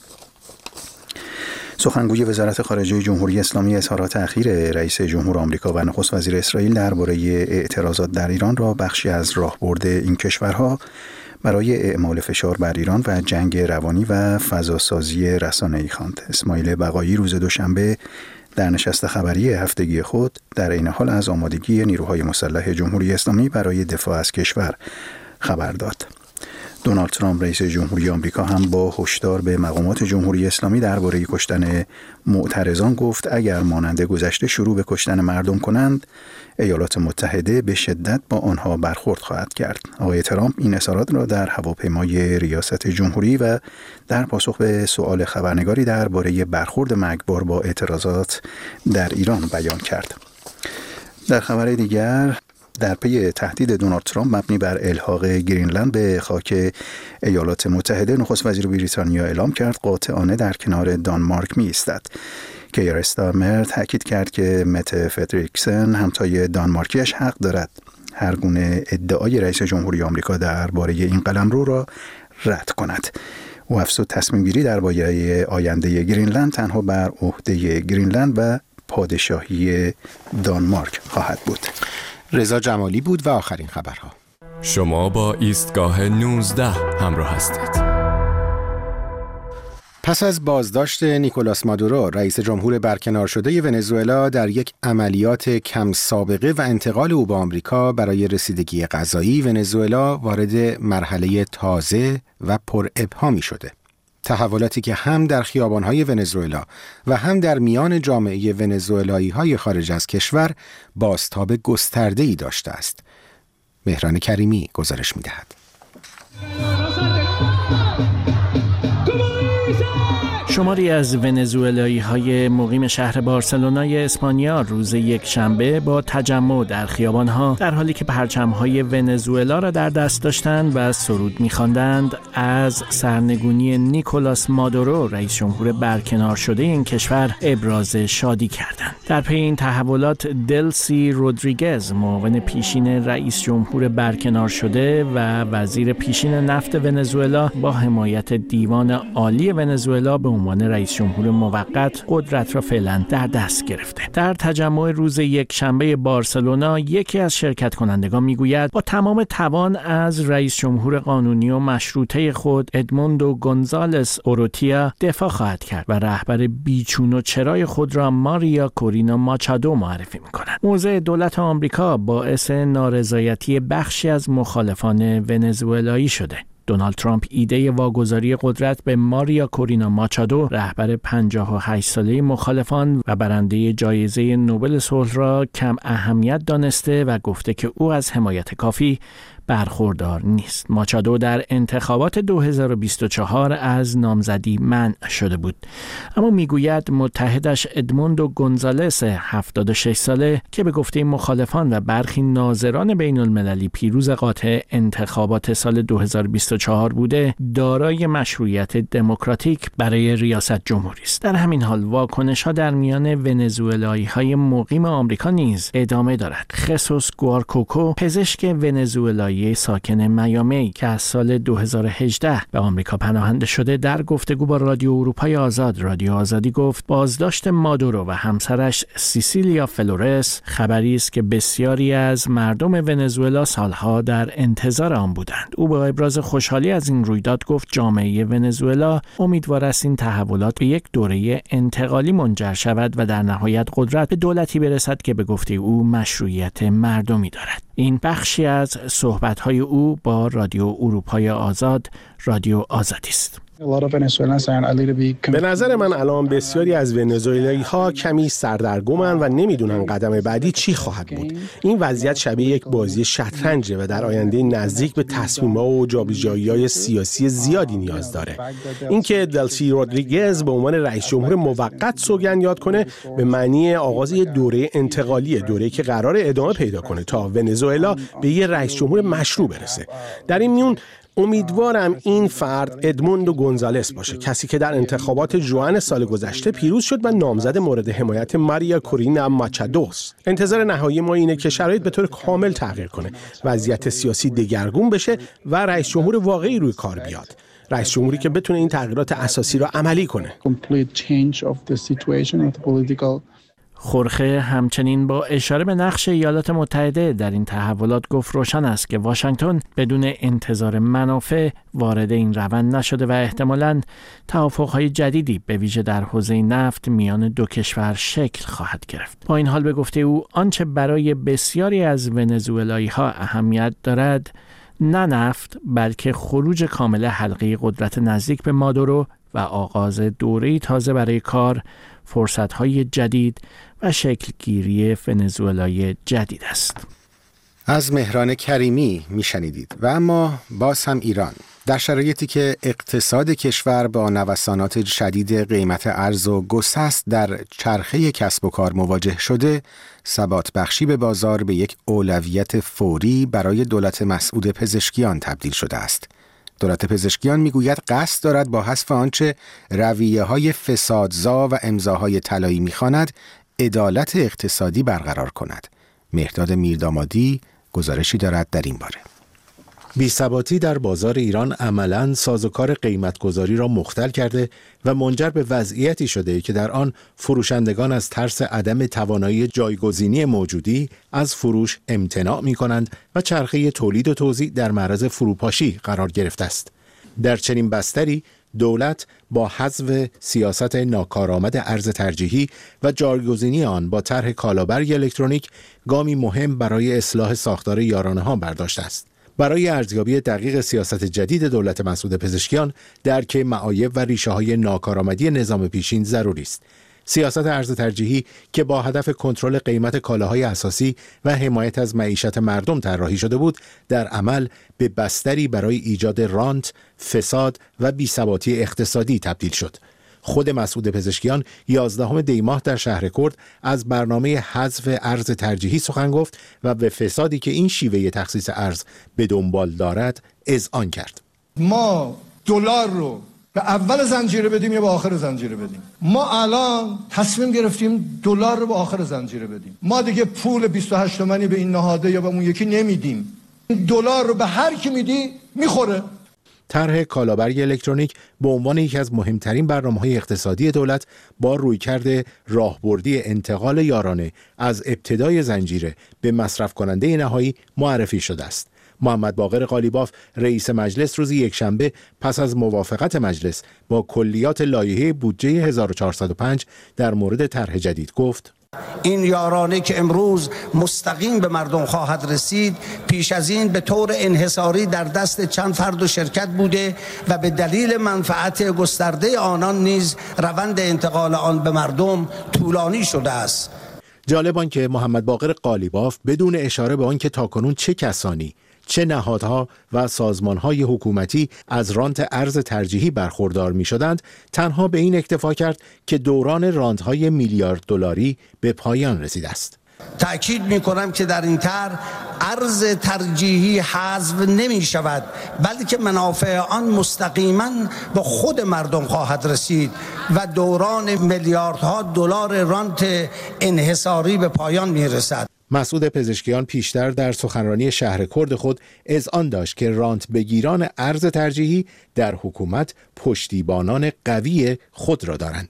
سخنگوی وزارت خارجه جمهوری اسلامی اظهارات اخیر رئیس جمهور آمریکا و نخست وزیر اسرائیل درباره اعتراضات در ایران را بخشی از راهبرد این کشورها برای اعمال فشار بر ایران و جنگ روانی و فضاسازی رسانه‌ای خواند. اسماعیل بقایی روز دوشنبه در نشست خبری هفتگی خود در این حال از آمادگی نیروهای مسلح جمهوری اسلامی برای دفاع از کشور خبر داد. دونالد ترامپ رئیس جمهوری آمریکا هم با هشدار به مقامات جمهوری اسلامی درباره کشتن معترضان گفت اگر مانند گذشته شروع به کشتن مردم کنند ایالات متحده به شدت با آنها برخورد خواهد کرد. آقای ترامپ این اظهارات را در هواپیمای ریاست جمهوری و در پاسخ به سؤال خبرنگاری درباره برخورد مرگبار با اعتراضات در ایران بیان کرد. در خبر دیگر در پی تهدید دونالد ترامپ مبنی بر الحاق گرینلند به خاک ایالات متحده، نخست وزیر بریتانیا اعلام کرد قاطعانه در کنار دانمارک می ایستد. کیر استارمر تاکید کرد که مت فدریکسن همتای دانمارکیش حق دارد هر گونه ادعای رئیس جمهوری آمریکا درباره این قلمرو را رد کند. او افزود تصمیم گیری درباره آینده گرینلند تنها بر عهده گرینلند و پادشاهی دانمارک خواهد بود. رضا جمالی بود و آخرین خبرها. شما با ایستگاه نوزده همراه هستید. پس از بازداشت نیکولاس مادورو، رئیس جمهور برکنار شده ونزوئلا، در یک عملیات کم سابقه و انتقال او به آمریکا برای رسیدگی غذایی، ونزوئلا وارد مرحله تازه و پر ابهامی شده. تحولاتی که هم در خیابان‌های ونزوئلا و هم در میان جامعه ونزوئلایی‌های خارج از کشور بازتاب گسترده‌ای داشته است. مهران کریمی گزارش می‌دهد. شماری از ونزوئلایی‌های مقیم شهر بارسلونای اسپانیا روز یک شنبه با تجمع در خیابان‌ها در حالی که پرچم‌های ونزوئلا را در دست داشتند و سرود می‌خواندند از سرنگونی نیکولاس مادورو، رئیس جمهور برکنار شده این کشور، ابراز شادی کردند. در پی این تحولات دلسی رودریگز، معاون پیشین رئیس جمهور برکنار شده و وزیر پیشین نفت ونزوئلا با حمایت دیوان عالی ونزوئلا به عنوان رئیس جمهور موقت قدرت را فعلا در دست گرفته. در تجمع روز یک شنبه بارسلونا یکی از شرکت کنندگان میگوید با تمام توان از رئیس جمهور قانونی و مشروطه خود ادموندو گونزالس اوروتیا دفاع خواهد کرد و رهبر بیچون و چرای خود را ماریا کورینا ماچادو معرفی می‌کند. موضع دولت آمریکا باعث نارضایتی بخشی از مخالفان ونزوئلایی شده. دونالد ترامپ ایده واگذاری قدرت به ماریا کورینا ماچادو، رهبر پنجاه و هشت ساله مخالفان و برنده جایزه نوبل صلح را کم اهمیت دانسته و گفته که او از حمایت کافی برخوردار نیست. ماچادو در انتخابات دو هزار و بیست و چهار از نامزدی منع شده بود، اما میگوید متحدش ادموندو گونزالس هفتاد و شش ساله که به گفته مخالفان و برخی ناظران بین المللی پیروز قاطع انتخابات سال دو هزار و بیست و چهار بوده، دارای مشروعیت دموکراتیک برای ریاست جمهوری است. در همین حال واکنش‌ها در میان ونزوئلایی‌های مقیم آمریکا نیز ادامه دارد. خسوس گوارکوکو، پزشک ونزوئلایی ساکن میامی که از سال دو هزار و هجده به آمریکا پناهنده شده، در گفتگو با رادیو اروپای آزاد رادیو آزادی گفت بازداشت مادورو و همسرش سیسیلیا فلورس خبری است که بسیاری از مردم ونزوئلا سالها در انتظار آن بودند. او با ابراز خوشحالی از این رویداد گفت جامعه ونزوئلا امیدوار است این تحولات به یک دوره انتقالی منجر شود و در نهایت قدرت به دولتی برسد که به گفته او مشروعیت مردمی دارد. این بخشی از صحبت‌های او با رادیو اروپای آزاد رادیو آزادی است. به نظر من الان بسیاری از ونزوئلایی ها کمی سردرگمن و نمیدونن قدم بعدی چی خواهد بود. این وضعیت شبیه یک بازی شطرنجه و در آینده نزدیک به تصمیم‌ها و جابجایی‌های سیاسی زیادی نیاز داره. اینکه دلسی رودریگز به عنوان رئیس جمهور موقت سوگند یاد کنه به معنی آغاز یک دوره انتقالیه، دوره‌ای که قرار ادامه پیدا کنه تا ونزوئلا به یک رئیس جمهور مشروع برسه. در این میون امیدوارم این فرد ادموندو گونزالس باشه، کسی که در انتخابات ژوئن سال گذشته پیروز شد و نامزد مورد حمایت ماریا کورینا ماچادوست. انتظار نهایی ما اینه که شرایط به طور کامل تغییر کنه، وضعیت سیاسی دگرگون بشه و رئیس جمهور واقعی روی کار بیاد. رئیس جمهوری که بتونه این تغییرات اساسی را عملی کنه. خورخه همچنین با اشاره به نقش ایالات متحده در این تحولات گفت روشن است که واشنگتن بدون انتظار منافع وارد این روند نشده و احتمالاً توافق‌های جدیدی به ویژه در حوزه نفت میان دو کشور شکل خواهد گرفت. با این حال به گفته او آنچه برای بسیاری از ونزوئلایی‌ها اهمیت دارد نه نفت بلکه خروج کامل حلقه قدرت نزدیک به مادورو و آغاز دوره‌ای تازه برای کار، فرصت‌های جدید و شکلگیری ونزوئلای جدید است. از مهران کریمی میشنیدید. و اما باز هم ایران، در شرایطی که اقتصاد کشور با نوسانات شدید قیمت ارز و گسست در چرخه کسب و کار مواجه شده، ثبات بخشی به بازار به یک اولویت فوری برای دولت مسعود پزشکیان تبدیل شده است. دولت پزشکیان میگوید قصد دارد با حذف آنچه رویه‌های فسادزا و امضاهای طلایی می‌خواند، عدالت اقتصادی برقرار کند. مهرداد میردامادی گزارشی دارد در این باره. بی‌ثباتی در بازار ایران عملاً سازوکار قیمت‌گذاری را مختل کرده و منجر به وضعیتی شده که در آن فروشندگان از ترس عدم توانایی جایگزینی موجودی از فروش امتناع می‌کنند و چرخه تولید و توزیع در معرض فروپاشی قرار گرفته است. در چنین بستری دولت با حذف سیاست ناکارآمد ارز ترجیحی و جایگزینی آن با طرح کالابرگ الکترونیک گامی مهم برای اصلاح ساختار یارانه‌ها برداشته است. برای ارزیابی دقیق سیاست جدید دولت مسعود پزشکیان درک معایب و ریشه‌های ناکارآمدی نظام پیشین ضروری است. سیاست ارز ترجیحی که با هدف کنترل قیمت کالاهای اساسی و حمایت از معیشت مردم طراحی شده بود، در عمل به بستری برای ایجاد رانت، فساد و بی‌ثباتی اقتصادی تبدیل شد. خود مسعود پزشکیان یازدهم دی ماه در شهرکرد از برنامه حذف ارز ترجیحی سخن گفت و به فسادی که این شیوه تخصیص ارز به دنبال دارد اذعان کرد. ما دلار رو به اول زنجیره بدیم یا به آخر زنجیره بدیم؟ ما الان تصمیم گرفتیم دلار رو به آخر زنجیره بدیم. ما دیگه پول بیست و هشت تومانی به این نهاده یا به اون یکی نمیدیم. دلار رو به هر کی میدی میخوره. طرح کالابرگ الکترونیک به عنوان یکی از مهمترین برنامه‌های اقتصادی دولت با رویکرد راهبردی انتقال یارانه از ابتدای زنجیره به مصرف کننده نهایی معرفی شده است. محمد باقر قالیباف رئیس مجلس روز یکشنبه پس از موافقت مجلس با کلیات لایحه بودجه هزار و چهارصد و پنج در مورد طرح جدید گفت: این یارانه که امروز مستقیم به مردم خواهد رسید پیش از این به طور انحصاری در دست چند فرد و شرکت بوده و به دلیل منفعت گسترده آنان نیز روند انتقال آن به مردم طولانی شده است. جالب آن که محمد باقر قالیباف بدون اشاره به آن که تاکنون چه کسانی، چه نهادها و سازمانهای حکومتی از رانت ارز ترجیحی برخوردار می شدند، تنها به این اکتفا کرد که دوران رانت‌های میلیارد دلاری به پایان رسیده است. تأکید می کنم که در این طرح ارز ترجیحی حذف نمی شود، بلکه منافع آن مستقیما به خود مردم خواهد رسید و دوران میلیاردها دلار رانت انحصاری به پایان می رسد. مسعود پزشکیان پیشتر در سخنرانی شهر کرد خود اذعان داشت که رانت بگیران ارز ترجیحی در حکومت پشتیبانان قوی خود را دارند.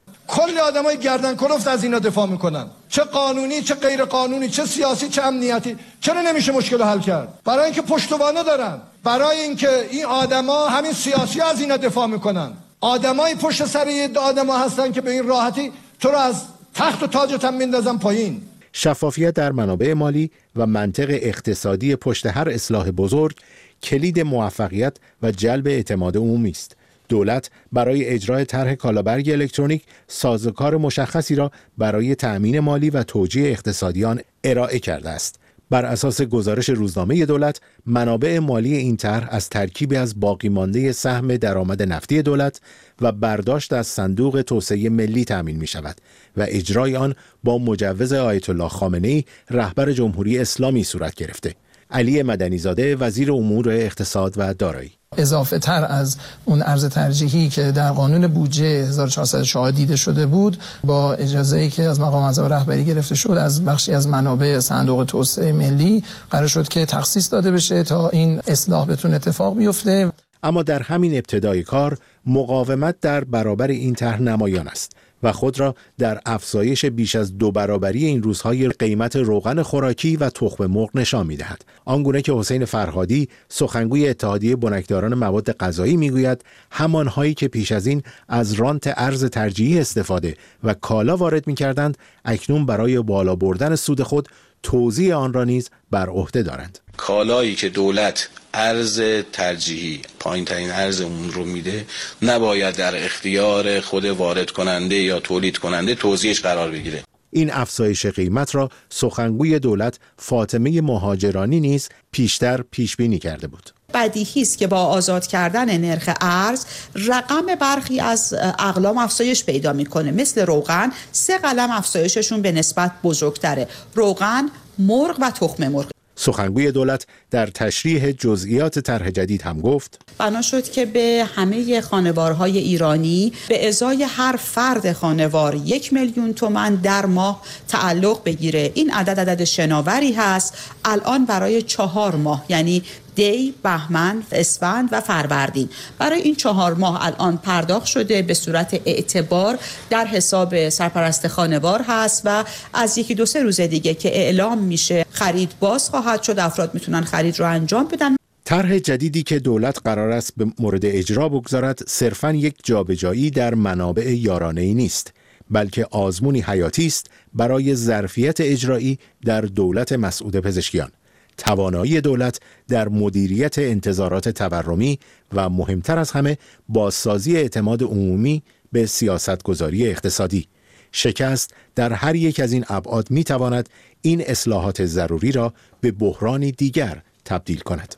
کل آدمای گردن کلفت از اینا دفاع میکنن، چه قانونی چه غیر قانونی، چه سیاسی چه امنیتی. چرا نمیشه مشکل حل کرد؟ برای اینکه پشتوانه دارن، برای اینکه این آدما همین سیاسی از اینا دفاع میکنن. آدمای پشت سر این آدما هستن که به این راحتی تو رو از تخت و تاجت هم میندازن پایین. شفافیت در منابع مالی و منطق اقتصادی پشت هر اصلاح بزرگ کلید موفقیت و جلب اعتماد عمومی است. دولت برای اجرای طرح کالابرگ الکترونیک سازوکار مشخصی را برای تأمین مالی و توجیه اقتصادیان ارائه کرده است. بر اساس گزارش روزنامه دولت، منابع مالی این طرح از ترکیبی از باقی مانده سهم درآمد نفتی دولت و برداشت از صندوق توسعه ملی تأمین می شود و اجرای آن با مجوز آیت الله خامنه‌ای رهبر جمهوری اسلامی صورت گرفته. علی مدنی‌زاده وزیر امور اقتصاد و دارایی: اضافه تر از اون ارز ترجیحی که در قانون بودجه هزار و چهارصد و چهار دیده شده بود، با اجازه‌ای که از مقام اعضای رهبری گرفته شد از بخشی از منابع صندوق توسعه ملی قرار شد که تخصیص داده بشه تا این اصلاح بتونه اتفاق بیفته. اما در همین ابتدای کار مقاومت در برابر این طرح نمایان است و خود را در افزایش بیش از دو برابری این روزهای قیمت روغن خوراکی و تخم مرغ نشان می‌دهد. آنگونه که حسین فرهادی سخنگوی اتحادیه بنکداران مواد غذایی میگوید همانهایی که پیش از این از رانت ارز ترجیحی استفاده و کالا وارد می‌کردند، اکنون برای بالا بردن سود خود توزیع آن را نیز بر عهده دارند. کالایی که دولت ارز ترجیحی پایین ترین ارز اون رو میده نباید در اختیار خود وارد کننده یا تولید کننده توزیعش قرار بگیره. این افزایش قیمت را سخنگوی دولت فاطمه مهاجرانی نیز پیشتر پیش بینی کرده بود. بدیهی است که با آزاد کردن نرخ ارز رقم برخی از اقلام افزایش پیدا میکنه. مثل روغن سه قلم افزایششون به نسبت بزرگتره: روغن، مرغ و تخم مرغ. سخنگوی دولت در تشریح جزئیات طرح جدید هم گفت: بنا شد که به همه خانوارهای ایرانی به ازای هر فرد خانوار یک میلیون تومان در ماه تعلق بگیره. این عدد عدد شناوری هست الان برای چهار ماه، یعنی دی، بهمن، اسفند و فروردین. برای این چهار ماه الان پرداخت شده به صورت اعتبار در حساب سرپرست خانوار هست و از یکی دو سه روز دیگه که اعلام میشه خرید باز خواهد شد، افراد میتونن خرید رو انجام بدن. طرح جدیدی که دولت قرار است به مورد اجرا بگذارد صرفاً یک جابجایی در منابع یارانه‌ای نیست، بلکه آزمونی حیاتی است برای ظرفیت اجرایی در دولت مسعود پزشکیان، توانایی دولت در مدیریت انتظارات تورمی و مهمتر از همه بازسازی اعتماد عمومی به سیاستگذاری اقتصادی. شکست در هر یک از این ابعاد می تواند این اصلاحات ضروری را به بحرانی دیگر تبدیل کند.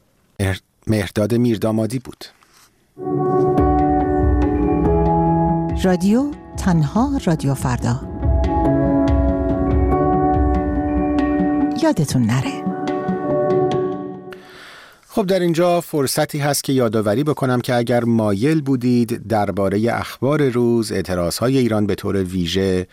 مهرداد میردامادی بود. رادیو تنها رادیو فردا. یادتون نره. خب در اینجا فرصتی هست که یادآوری بکنم که اگر مایل بودید درباره اخبار روز، اعتراضهای ایران به طور ویژه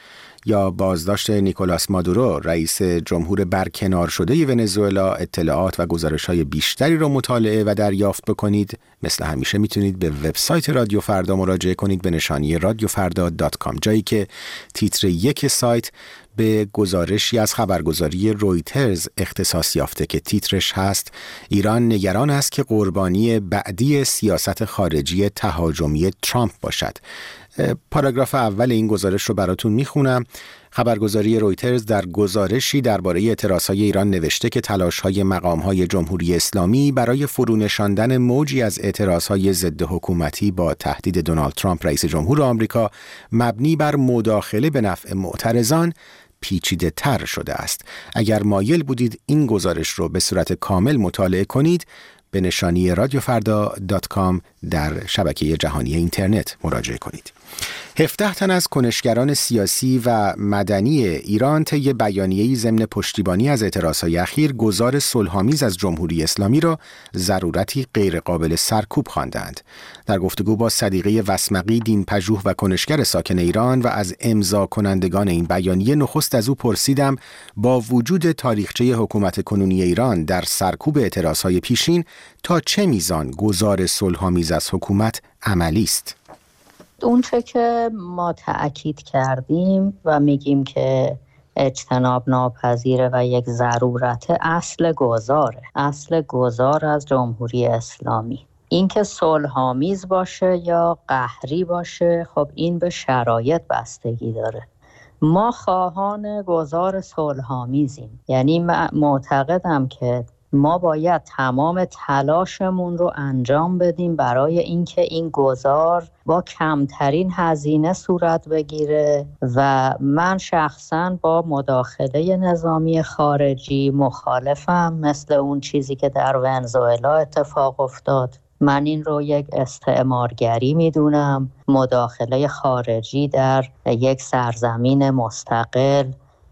یا بازداشت نیکولاس مادورو رئیس جمهور برکنار شده ونزوئلا اطلاعات و گزارش‌های بیشتری رو مطالعه و دریافت بکنید، مثل همیشه میتونید به وبسایت رادیو فردا مراجعه کنید به نشانی رادیو فردا دات کام، جایی که تیتر یک سایت به گزارشی از خبرگزاری رویترز اختصاص یافته که تیترش هست ایران نگران است که قربانی بعدی سیاست خارجی تهاجمی ترامپ باشد. پاراگراف اول این گزارش رو براتون میخونم. خبرگزاری رویترز در گزارشی درباره اعتراضهای ایران نوشته که تلاش‌های مقام‌های جمهوری اسلامی برای فرونشاندن موجی از اعتراضهای ضد حکومتی با تهدید دونالد ترامپ رئیس جمهور آمریکا مبنی بر مداخله به نفع معترضان پیچیده تر شده است. اگر مایل بودید این گزارش رو به صورت کامل مطالعه کنید، به نشانی رادیو فردا دات کام در شبکه جهانی اینترنت مراجعه کنید. هفده تن از کنشگران سیاسی و مدنی ایران طی بیانیه‌ای ضمن پشتیبانی از اعتراضهای اخیر گذار صلح‌آمیز از جمهوری اسلامی را ضرورتی غیرقابل سرکوب خواندند. در گفتگو با صدیقه وسمقی، دینپژوه و کنشگر ساکن ایران و از امضا کنندگان این بیانیه، نخست از او پرسیدم با وجود تاریخچه حکومت کنونی ایران در سرکوب اعتراضهای پیشین تا چه میزان گذار صلح‌آمیز از حکومت عملی است؟ اون چه که ما تأکید کردیم و میگیم که اجتناب ناپذیره و یک ضرورت، اصل گذاره اصل گذار از جمهوری اسلامی. این که صلح‌آمیز باشه یا قهری باشه، خب این به شرایط بستگی داره. ما خواهان گذار صلح‌آمیزیم، یعنی من معتقدم که ما باید تمام تلاشمون رو انجام بدیم برای اینکه این گذار با کمترین هزینه صورت بگیره و من شخصاً با مداخله نظامی خارجی مخالفم، مثل اون چیزی که در ونزوئلا اتفاق افتاد. من این رو یک استعمارگری میدونم، مداخله خارجی در یک سرزمین مستقل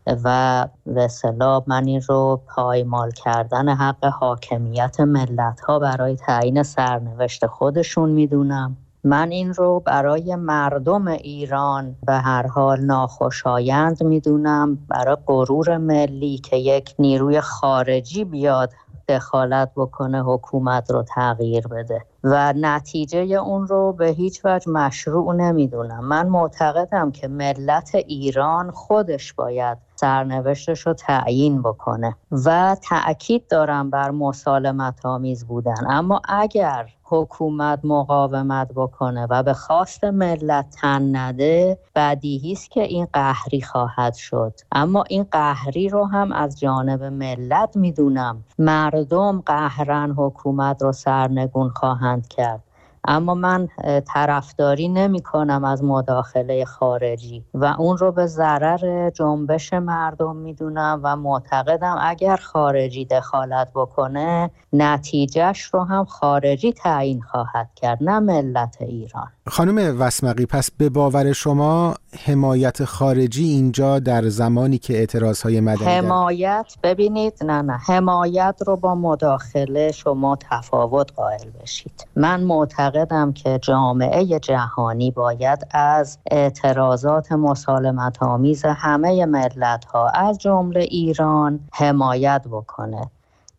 و به اصطلاح من این رو پایمال کردن حق حاکمیت ملت‌ها برای تعیین سرنوشت خودشون میدونم. من این رو برای مردم ایران به هر حال ناخوشایند میدونم، برای غرور ملی که یک نیروی خارجی بیاد دخالت بکنه حکومت رو تغییر بده و نتیجه اون رو به هیچ وجه مشروع نمیدونم. من معتقدم که ملت ایران خودش باید سرنوشتش رو تعیین بکنه و تأکید دارم بر مسالمت آمیز بودن، اما اگر حکومت مقاومت بکنه و به خواست ملت تن نده، بدیهی است که این قهری خواهد شد. اما این قهری رو هم از جانب ملت میدونم، مردم قهرن حکومت رو سرنگون خواهند کرد. اما من طرفداری نمی کنم از مداخله خارجی و اون رو به ضرر جنبش مردم میدونم و معتقدم اگر خارجی دخالت بکنه نتیجهش رو هم خارجی تعیین خواهد کرد، نه ملت ایران. خانم وسمقی، پس به باور شما حمایت خارجی اینجا در زمانی که اعتراضهای مدنی حمایت در... ببینید نه نه حمایت رو با مداخله شما تفاوت قائل بشید. من معتقدم که جامعه جهانی باید از اعتراضات مسالمت آمیز همه ملت‌ها از جمله ایران حمایت بکنه.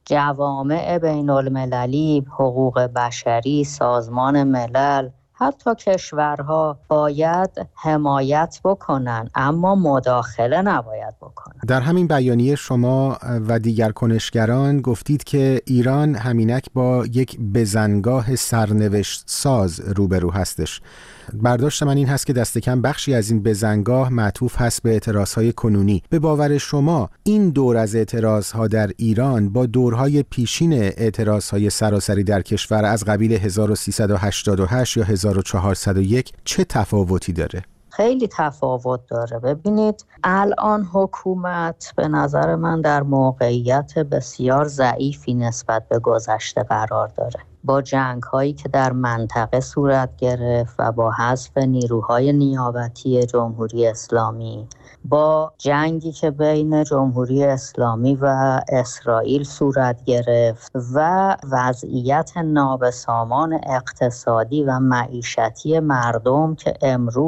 جوامع بین المللی، حقوق بشری، سازمان ملل، حتی کشورها باید حمایت بکنن، اما مداخله نباید بکنن. در همین بیانیه شما و دیگر کنشگران گفتید که ایران همینک با یک بزنگاه سرنوشت ساز روبرو هستش. برداشت من این هست که دست کم بخشی از این بزنگاه معطوف هست به اعتراضهای کنونی. به باور شما این دور از اعتراضها در ایران با دورهای پیشین اعتراضهای سراسری در کشور از قبیل هزار و سیصد و هشتاد و هشت یا هزار و چهارصد و یک چه تفاوتی داره؟ خیلی تفاوت داره. ببینید الان حکومت به نظر من در موقعیت بسیار ضعیفی نسبت به گذشته قرار داره. با جنگ هایی که در منطقه صورت گرفت و با حذف نیروهای نیابتی جمهوری اسلامی، با جنگی که بین جمهوری اسلامی و اسرائیل صورت گرفت و وضعیت نابسامان اقتصادی و معیشتی مردم که امروز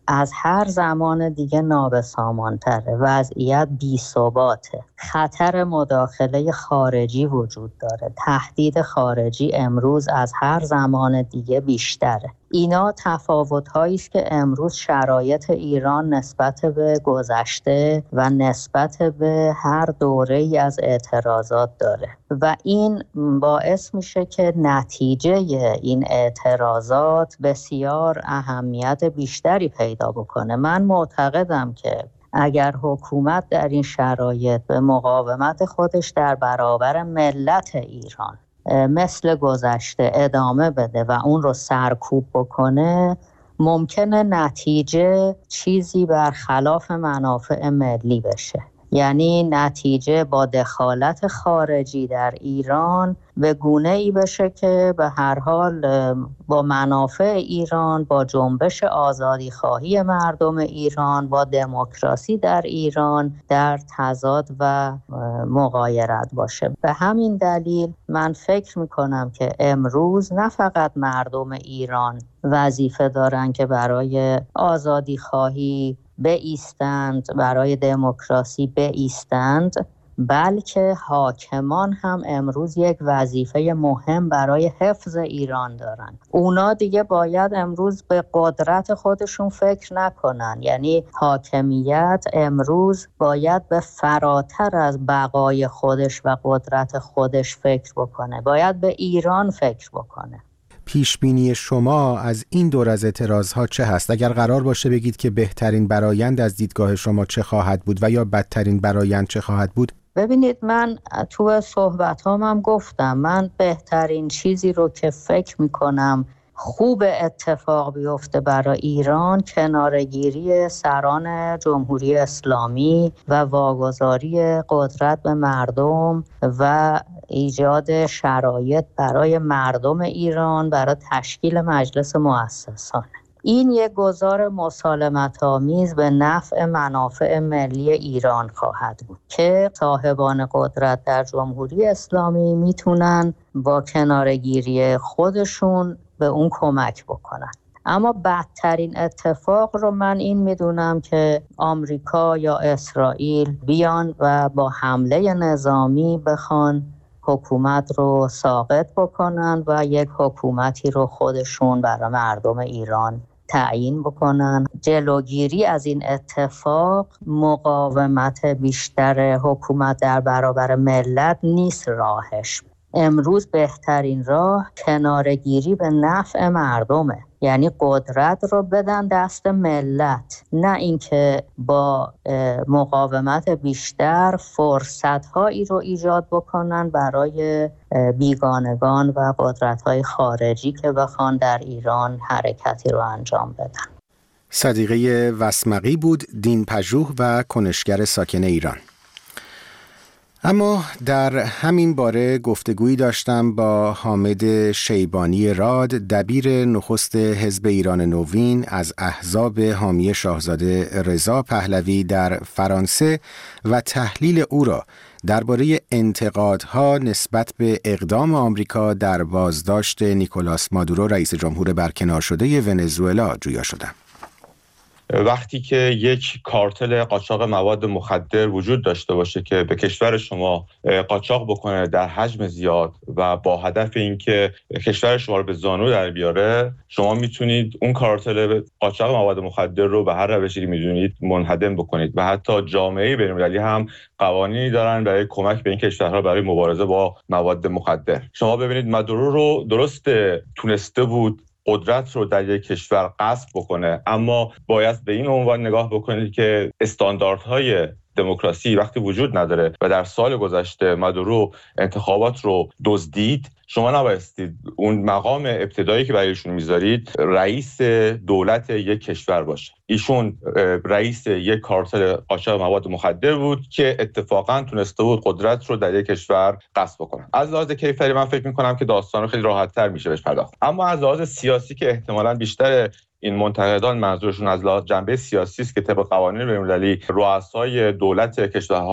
از هر زمان دیگه نابسامان‌تره، وضعیت بی‌ثباته، خطر مداخله خارجی وجود داره، تهدید خارجی امروز از هر زمان دیگه بیشتره. اینا تفاوت‌هایی است که امروز شرایط ایران نسبت به گذشته و نسبت به هر دوره‌ای از اعتراضات داره و این باعث میشه که نتیجه این اعتراضات بسیار اهمیت بیشتری پیدا بکنه. من معتقدم که اگر حکومت در این شرایط به مقاومت خودش در برابر ملت ایران مثل گذشته ادامه بده و اون رو سرکوب بکنه، ممکنه نتیجه چیزی برخلاف منافع ملی بشه. یعنی نتیجه با دخالت خارجی در ایران به گونه ای بشه که به هر حال با منافع ایران، با جنبش آزادی خواهی مردم ایران، با دموکراسی در ایران در تضاد و مغایرت باشه. به همین دلیل من فکر میکنم که امروز نه فقط مردم ایران وظیفه دارن که برای آزادی خواهی بایستند، برای دموکراسی بایستند، بلکه حاکمان هم امروز یک وظیفه مهم برای حفظ ایران دارن. اونا دیگه باید امروز به قدرت خودشون فکر نکنن، یعنی حاکمیت امروز باید به فراتر از بقای خودش و قدرت خودش فکر بکنه، باید به ایران فکر بکنه. پیشبینی شما از این دور از اعتراضها چه هست؟ اگر قرار باشه بگید که بهترین برآیند از دیدگاه شما چه خواهد بود و یا بدترین برآیند چه خواهد بود؟ ببینید، من تو صحبت‌هام هم گفتم من بهترین چیزی رو که فکر می‌کنم خوب اتفاق بیفته برای ایران کنارگیری سران جمهوری اسلامی و واگذاری قدرت به مردم و ایجاد شرایط برای مردم ایران برای تشکیل مجلس مؤسسانه. این یک گزار مسالمت‌آمیز به نفع منافع ملی ایران خواهد بود که صاحبان قدرت در جمهوری اسلامی میتونن با کنارگیری خودشون به اون کمک بکنن. اما بدترین اتفاق رو من این میدونم که آمریکا یا اسرائیل بیان و با حمله نظامی بخوان حکومت رو ساقط بکنن و یک حکومتی رو خودشون برای مردم ایران تعیین بکنن. جلوگیری از این اتفاق مقاومت بیشتر حکومت در برابر ملت نیست راهش. امروز بهترین راه کنارگیری به نفع مردمه، یعنی قدرت رو بدن دست ملت، نه اینکه با مقاومت بیشتر فرصت‌هایی رو ایجاد بکنن برای بیگانگان و قدرت‌های خارجی که بخوان در ایران حرکتی رو انجام بدن. صدیقه وسمقی بود، دین پژوه و کنشگر ساکن ایران. اما در همین باره گفتگویی داشتم با حامد شیبانی راد، دبیر نخست حزب ایران نوین از احزاب حامی شاهزاده رضا پهلوی در فرانسه و تحلیل او را درباره انتقادها نسبت به اقدام آمریکا در بازداشت نیکولاس مادورو رئیس جمهور برکنار شده ونزوئلا جویا شدم. وقتی که یک کارتل قاچاق مواد مخدر وجود داشته باشه که به کشور شما قاچاق بکنه در حجم زیاد و با هدف اینکه کشور شما رو به زانو در بیاره، شما میتونید اون کارتل قاچاق مواد مخدر رو به هر روشی که میدونید منهدم بکنید و حتی جامعه بین‌المللی هم قوانینی دارن برای کمک به این کشورها برای مبارزه با مواد مخدر. شما ببینید مادورو رو درست تونسته بود قدرت رو در یک کشور غصب بکنه، اما باید به این عنوان نگاه بکنید که استانداردهای دموکراسی وقتی وجود نداره و در سال گذشته مادورو انتخابات رو دزدید، شما نبایستید اون مقام ابتدایی که برایشون میذارید رئیس دولت یک کشور باشه. ایشون رئیس یک کارتل قاچاق مواد مخدر بود که اتفاقا تونسته بود قدرت رو در یک کشور غصب بکنه. از لحاظ کیفری من فکر میکنم که داستان رو خیلی راحت‌تر میشه بهش پرداخت. اما از لحاظ سیاسی که احتمالاً بیشتر این منتقدان منظورشون از لحاظ جنبه سیاسی است که طبق قوانین بین‌المللی رؤسای دولت کشورها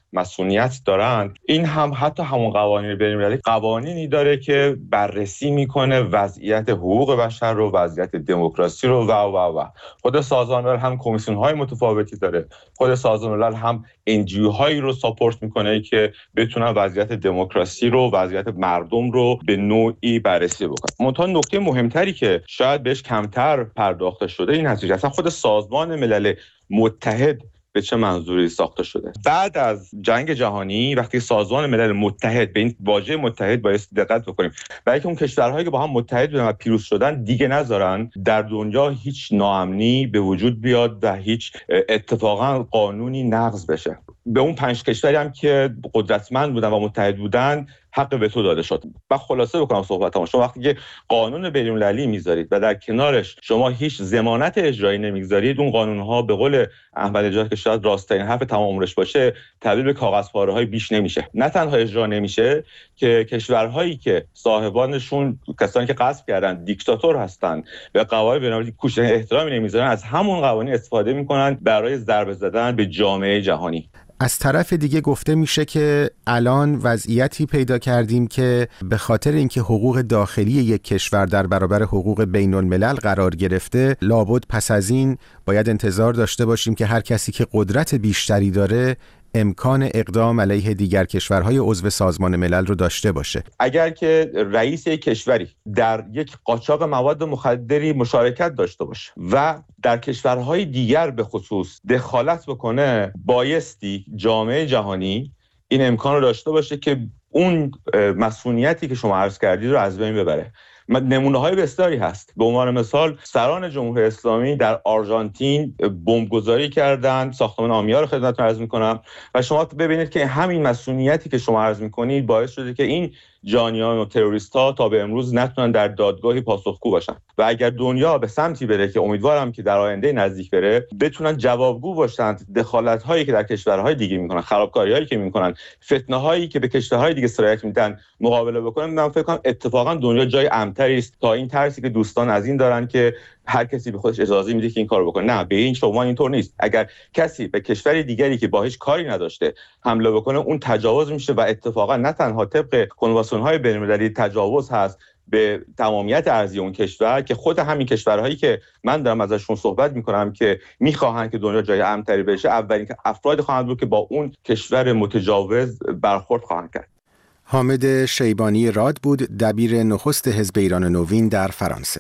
مسئولیت دارند، این هم حتی همون قوانین بین‌المللی قوانینی داره که بررسی میکنه وضعیت حقوق بشر رو، وضعیت دموکراسی رو و و و خود سازمان ملل هم کمیسیون های متفاوتی داره، خود سازمان ملل هم ان جی او هایی رو ساپورت میکنه که بتونن وضعیت دموکراسی رو، وضعیت مردم رو به نوعی بررسی بکنن. منتها نکته مهمتری که شاید بهش کمتر پرداخته شده این هست که اصلا خود سازمان ملل متحد به چه منظوری ساخته شده. بعد از جنگ جهانی وقتی سازمان ملل متحد، به این واژه متحد باید دقت بکنیم، برای که اون کشورهایی که با هم متحد بودن و پیروز شدن دیگه نذارن در دنیا هیچ ناامنی به وجود بیاد و هیچ اتفاقا قانونی نقض بشه. به اون پنج کشوری هم که قدرتمند بودن و متحد بودن حق وتو داده شد. و خلاصه بکنم صحبتام، شما وقتی که قانون بین‌المللی میذارید و در کنارش شما هیچ ضمانت اجرایی نمیگذارید، اون قانون‌ها به قول احمد نژاد که شاید راست‌ترین حرف تمام عمرش باشه، تبدیل به کاغذپاره‌های بیش نمیشه. نه تنها اجرا نمیشه که کشورهایی که صاحبانشون کسانی که غصب کردن دیکتاتور هستن و قواعد بین‌المللی کوچک احترامی نمیذارن، از همون قوانین استفاده میکنن برای ضربه زدن به جامعه جهانی. از طرف دیگه گفته میشه که الان وضعیتی پیدا کردیم که به خاطر اینکه حقوق داخلی یک کشور در برابر حقوق بین الملل قرار گرفته، لابد پس از این باید انتظار داشته باشیم که هر کسی که قدرت بیشتری داره امکان اقدام علیه دیگر کشورهای عضو سازمان ملل رو داشته باشه. اگر که رئیس یک کشوری در یک قاچاق مواد مخدری مشارکت داشته باشه و در کشورهای دیگر به خصوص دخالت بکنه، بایستی جامعه جهانی این امکان رو داشته باشه که اون مسئولیتی که شما عرض کردید رو از بین ببره. نمونه های بسیاری هست. به عنوان مثال سران جمهوری اسلامی در آرژانتین بمبگذاری کردند، ساختمان آمیا رو خدمتتون عرض میکنم و شما ببینید که همین مسئولیتی که شما عرض میکنید باعث شده که این جانیان و تروریست‌ها تا به امروز نتونن در دادگاهی پاسخگو باشن و اگر دنیا به سمتی بره که امیدوارم که در آینده نزدیک بره، بتونن جوابگو باشند دخالت‌هایی که در کشورهای دیگه میکنن، خرابکاری‌هایی که میکنن، فتنه‌هایی که به کشورهای دیگه سرایت میدن مقابله بکنن. من فکر کنم اتفاقا دنیا جای امن‌تری است تا این ترسی که دوستان از این دارن که هر کسی به خودش اجازه میده که این کارو بکنه. نه، به این شما اینطور نیست. اگر کسی به کشور دیگری که با هیچ کاری نداشته حمله بکنه، اون تجاوز میشه و اتفاقا نه تنها طبق کنوانسیون‌های بین‌المللی تجاوز هست به تمامیت ارضی اون کشور، که خود همین کشورهایی که من دارم ازشون صحبت میکنم که میخواهن که دنیا جای امن‌تری بشه، اولین که افراد خواهند بود که با اون کشور متجاوز برخورد خواهند کرد. حامد شیبانی راد بود، دبیر نخست حزب ایران نوین در فرانسه.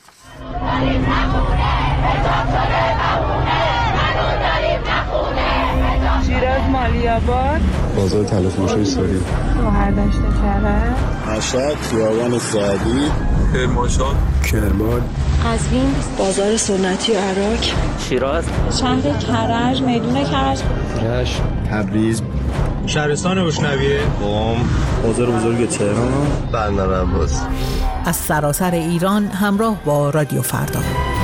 شیراز مالی‌آباد، بازار تلفروشی ساری، شهردشت کرج، مشهد خیابان سعدی، کرمانشاه، کرمان، قزوین بازار سنتی عراق، شیراز، شهر کرج، میدون کرج، رشت، تبریز، شهرستان گشنویه، قم، بازار بزرگ تهران، بندر عباس. از سراسر ایران همراه با رادیو فردا.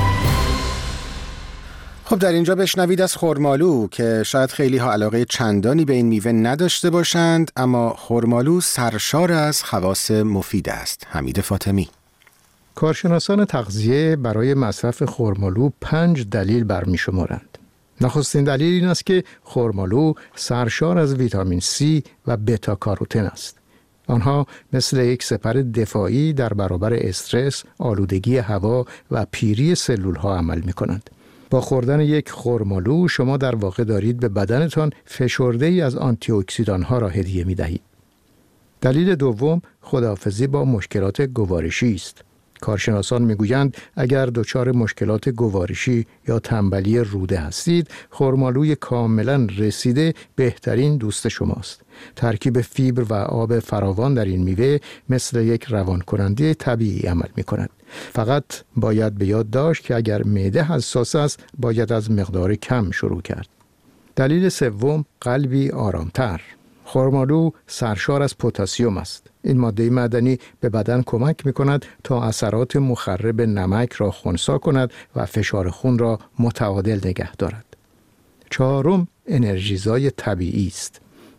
خب در اینجا بشنوید از خرمالو که شاید خیلی ها علاقه چندانی به این میوه نداشته باشند، اما خرمالو سرشار از خواص مفید است. حمید فاطمی. کارشناسان تغذیه برای مصرف خرمالو پنج دلیل برمی شمارند. نخستین دلیل این است که خرمالو سرشار از ویتامین C و بتا کاروتن است. آنها مثل یک سپر دفاعی در برابر استرس، آلودگی هوا و پیری سلول ها عمل می کنند. با خوردن یک خرمالو شما در واقع دارید به بدنتان فشرده ای از آنتی اکسیدان ها را هدیه می دهید. دلیل دوم خداحافظی با مشکلات گوارشی است. کارشناسان میگویند اگر دچار مشکلات گوارشی یا تنبلی روده هستید، خرمالوی کاملا رسیده بهترین دوست شماست. ترکیب فیبر و آب فراوان در این میوه مثل یک روانکننده طبیعی عمل می کند. فقط باید به یاد داشت که اگر معده حساس است، باید از مقدار کم شروع کرد. دلیل سوم قلبی آرامتر. خرمالو سرشار از پتاسیم است. این ماده معدنی به بدن کمک می کند تا اثرات مخرب نمک را خنثی کند و فشار خون را متعادل نگه دارد. چهارم انرژیزای طبیعی است.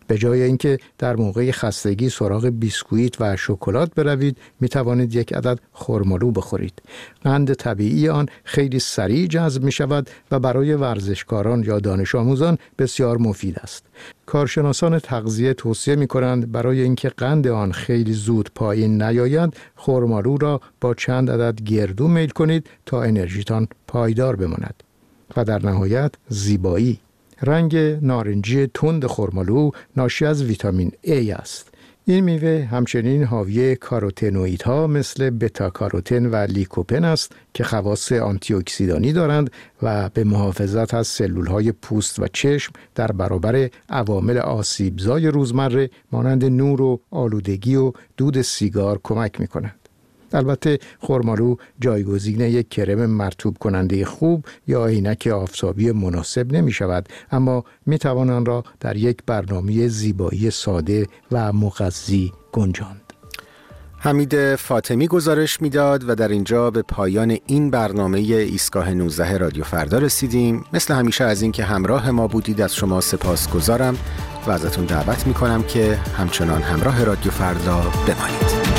به جای اینکه در موقع خستگی سراغ بیسکویت و شکلات بروید، می توانید یک عدد خرمالو بخورید. قند طبیعی آن خیلی سریع جذب می شود و برای ورزشکاران یا دانش آموزان بسیار مفید است. کارشناسان تغذیه توصیه می کنند برای اینکه قند آن خیلی زود پایین نیاید، خرمالو را با چند عدد گردو میل کنید تا انرژیتان پایدار بماند. و در نهایت زیبایی. رنگ نارنجی تند خرمالو ناشی از ویتامین A است. این میوه همچنین حاوی کاروتنوئیدها مثل بتا کاروتن و لیکوپن است که خواص آنتی اکسیدانی دارند و به محافظت از سلولهای پوست و چشم در برابر عوامل آسیبزای روزمره مانند نور و آلودگی و دود سیگار کمک می‌کنند. البته خرمالو جایگزین یک کرم مرطوب کننده خوب یا عینک آفتابی مناسب نمی شود، اما می توان آن را در یک برنامه زیبایی ساده و مغذی گنجاند. حمید فاطمی گزارش میداد و در اینجا به پایان این برنامه ایستگاه نوزده رادیو فردا رسیدیم. مثل همیشه از اینکه همراه ما بودید از شما سپاسگزارم و ازتون دعوت میکنم که همچنان همراه رادیو فردا بمانید.